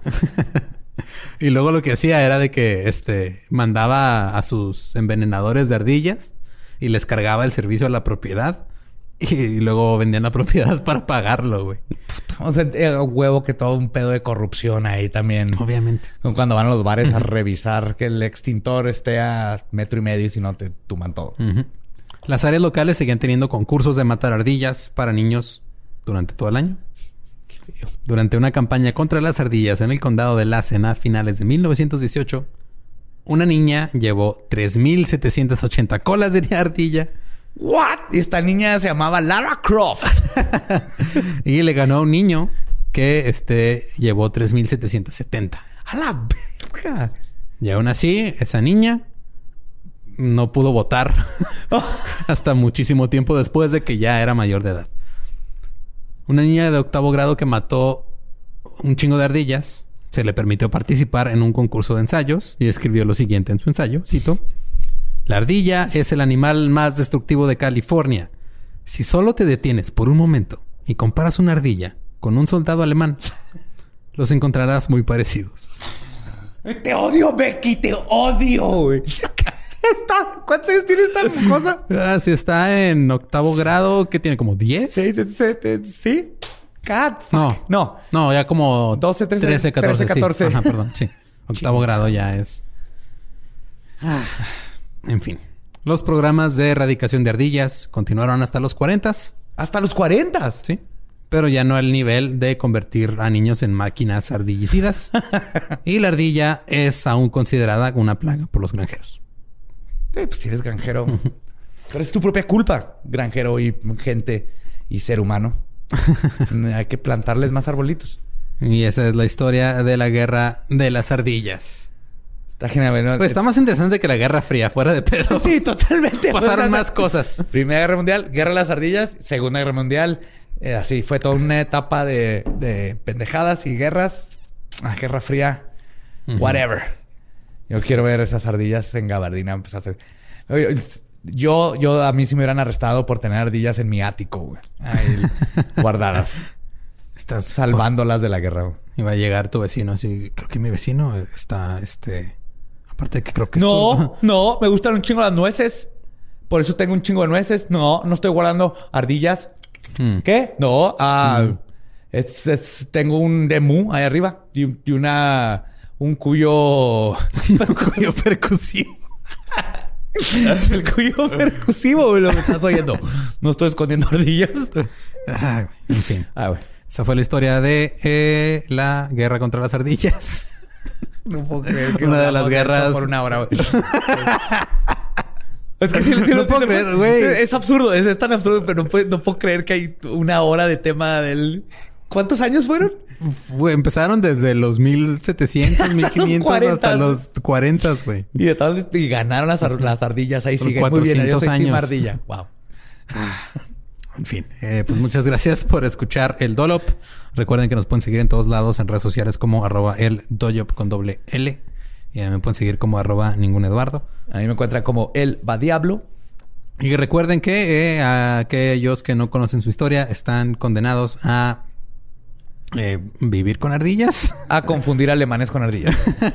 [SPEAKER 3] Y luego lo que hacía era de que este mandaba a sus envenenadores de ardillas y les cargaba el servicio a la propiedad. Y luego vendían la propiedad para pagarlo, güey.
[SPEAKER 4] O sea, huevo que todo un pedo de corrupción ahí también.
[SPEAKER 3] Obviamente.
[SPEAKER 4] Cuando van a los bares a revisar que el extintor esté a metro y medio y si no te tuman todo.
[SPEAKER 3] Uh-huh. Las áreas locales seguían teniendo concursos de matar ardillas para niños durante todo el año.
[SPEAKER 4] Qué feo.
[SPEAKER 3] Durante una campaña contra las ardillas en el condado de Lassen a finales de mil novecientos dieciocho, una niña llevó tres mil setecientas ochenta colas de ardilla.
[SPEAKER 4] ¿What? Esta niña se llamaba Lara Croft.
[SPEAKER 3] Y le ganó a un niño que este, llevó tres mil setecientos setenta.
[SPEAKER 4] ¡A la verga!
[SPEAKER 3] Y aún así, esa niña no pudo votar hasta muchísimo tiempo después de que ya era mayor de edad. Una niña de octavo grado que mató un chingo de ardillas se le permitió participar en un concurso de ensayos y escribió lo siguiente en su ensayo, cito: la ardilla es el animal más destructivo de California. Si solo te detienes por un momento y comparas una ardilla con un soldado alemán, los encontrarás muy parecidos.
[SPEAKER 4] Te odio, Becky, te odio, güey. ¿Cuántos años tiene esta cosa?
[SPEAKER 3] Ah, si está en octavo grado, ¿qué tiene? ¿Como diez?
[SPEAKER 4] Sí, sí, sí. ¿Sí? God,
[SPEAKER 3] no,
[SPEAKER 4] no.
[SPEAKER 3] No, ya como
[SPEAKER 4] doce, trece,
[SPEAKER 3] trece, catorce.
[SPEAKER 4] trece, catorce.
[SPEAKER 3] Sí. Ajá, perdón, sí. Octavo grado ya es... Ah... En fin, los programas de erradicación de ardillas continuaron hasta los cuarentas.
[SPEAKER 4] ¿Hasta los cuarentas?
[SPEAKER 3] Sí. Pero ya no al nivel de convertir a niños en máquinas ardillicidas. Y la ardilla es aún considerada una plaga por los granjeros.
[SPEAKER 4] Sí, pues si eres granjero. Pero es tu propia culpa, granjero y gente y ser humano. Hay que plantarles más arbolitos.
[SPEAKER 3] Y esa es la historia de la guerra de las ardillas.
[SPEAKER 4] Está genial, ¿no?
[SPEAKER 3] Pues está más interesante que la Guerra Fría, fuera de pedo.
[SPEAKER 4] Sí, totalmente.
[SPEAKER 3] Pasaron más cosas.
[SPEAKER 4] Primera Guerra Mundial, Guerra de las Ardillas. Segunda Guerra Mundial. Eh, así fue toda una etapa de, de pendejadas y guerras. Ah, Guerra Fría. Uh-huh. Whatever. Yo quiero ver esas ardillas en gabardina. Empezar a hacer... Yo, yo, a mí sí me hubieran arrestado por tener ardillas en mi ático, güey. Ahí, guardadas.
[SPEAKER 3] Estás
[SPEAKER 4] salvándolas de la guerra, güey.
[SPEAKER 3] Iba a llegar tu vecino así. Creo que mi vecino está, este... Aparte de que creo que...
[SPEAKER 4] No, es no. Me gustan un chingo las nueces. Por eso tengo un chingo de nueces. No, no estoy guardando ardillas. Hmm. ¿Qué? No. Ah, hmm. es, es, tengo un emú ahí arriba. Y, y una... Un cuyo...
[SPEAKER 3] un cuyo percusivo.
[SPEAKER 4] El cuyo percusivo, güey, lo que estás oyendo. No estoy escondiendo ardillas.
[SPEAKER 3] Ah, en fin.
[SPEAKER 4] Ah, güey.
[SPEAKER 3] Esa fue la historia de eh, la guerra contra las ardillas.
[SPEAKER 4] No puedo creer que
[SPEAKER 3] una de las guerras
[SPEAKER 4] por una hora, güey. Es que si, si
[SPEAKER 3] no, no puedo creer, güey.
[SPEAKER 4] Es absurdo, es, es tan absurdo, pero no puedo, no puedo creer que hay una hora de tema del... ¿Cuántos años fueron?
[SPEAKER 3] Fue, empezaron desde los mil setecientos, mil quinientos hasta los cuarenta, güey.
[SPEAKER 4] Y, de tal, y ganaron las, las ardillas. Ahí siguen muy bien. Yo soy años. Ardilla. Wow.
[SPEAKER 3] En fin, eh, pues muchas gracias por escuchar el Dollop. Recuerden que nos pueden seguir en todos lados en redes sociales como arroba el Dollop con doble L. Y me pueden seguir como arroba ningún Eduardo.
[SPEAKER 4] A mí me encuentran como el va diablo.
[SPEAKER 3] Y recuerden que eh, aquellos que no conocen su historia están condenados a eh, vivir con ardillas.
[SPEAKER 4] A confundir alemanes con ardillas.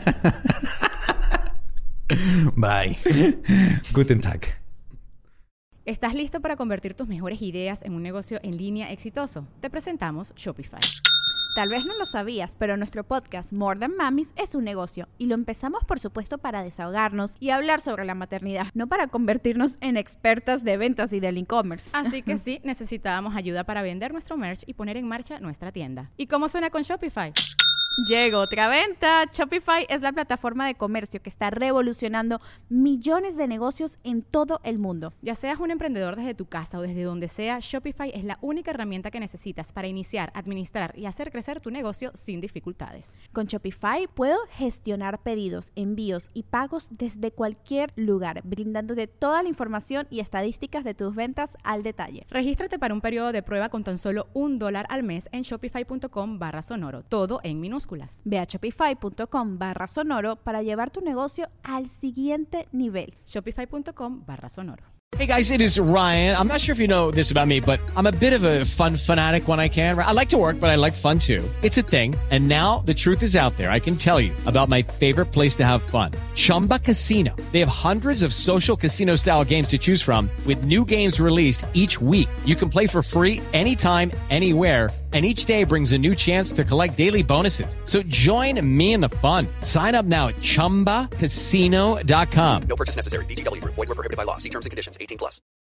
[SPEAKER 3] Bye.
[SPEAKER 4] Guten Tag.
[SPEAKER 5] ¿Estás listo para convertir tus mejores ideas en un negocio en línea exitoso? Te presentamos Shopify.
[SPEAKER 6] Tal vez no lo sabías, pero nuestro podcast More Than Mamis es un negocio y lo empezamos por supuesto para desahogarnos y hablar sobre la maternidad, no para convertirnos en expertas de ventas y del e-commerce.
[SPEAKER 5] Así que sí, necesitábamos ayuda para vender nuestro merch y poner en marcha nuestra tienda. ¿Y cómo suena con Shopify?
[SPEAKER 6] Llegó otra venta. Shopify es la plataforma de comercio que está revolucionando millones de negocios en todo el mundo.
[SPEAKER 5] Ya seas un emprendedor desde tu casa o desde donde sea, Shopify es la única herramienta que necesitas para iniciar, administrar y hacer crecer tu negocio sin dificultades.
[SPEAKER 6] Con Shopify puedo gestionar pedidos, envíos y pagos desde cualquier lugar, brindándote toda la información y estadísticas de tus ventas al detalle.
[SPEAKER 5] Regístrate para un periodo de prueba con tan solo un dólar al mes en shopify.com barra sonoro, todo en minúsculas.
[SPEAKER 6] Ve a shopify.com barra sonoro para llevar tu negocio al siguiente nivel.
[SPEAKER 5] Shopify.com barra sonoro.
[SPEAKER 7] Hey guys, it is Ryan. I'm not sure if you know this about me, but I'm a bit of a fun fanatic when I can. I like to work, but I like fun too. It's a thing. And now the truth is out there. I can tell you about my favorite place to have fun. Chumba Casino. They have hundreds of social casino style games to choose from with new games released each week. You can play for free anytime, anywhere. And each day brings a new chance to collect daily bonuses. So join me in the fun. Sign up now at chumba casino dot com.
[SPEAKER 8] No purchase necessary. V G W Group. Void where prohibited by law. See terms and conditions. eighteen plus.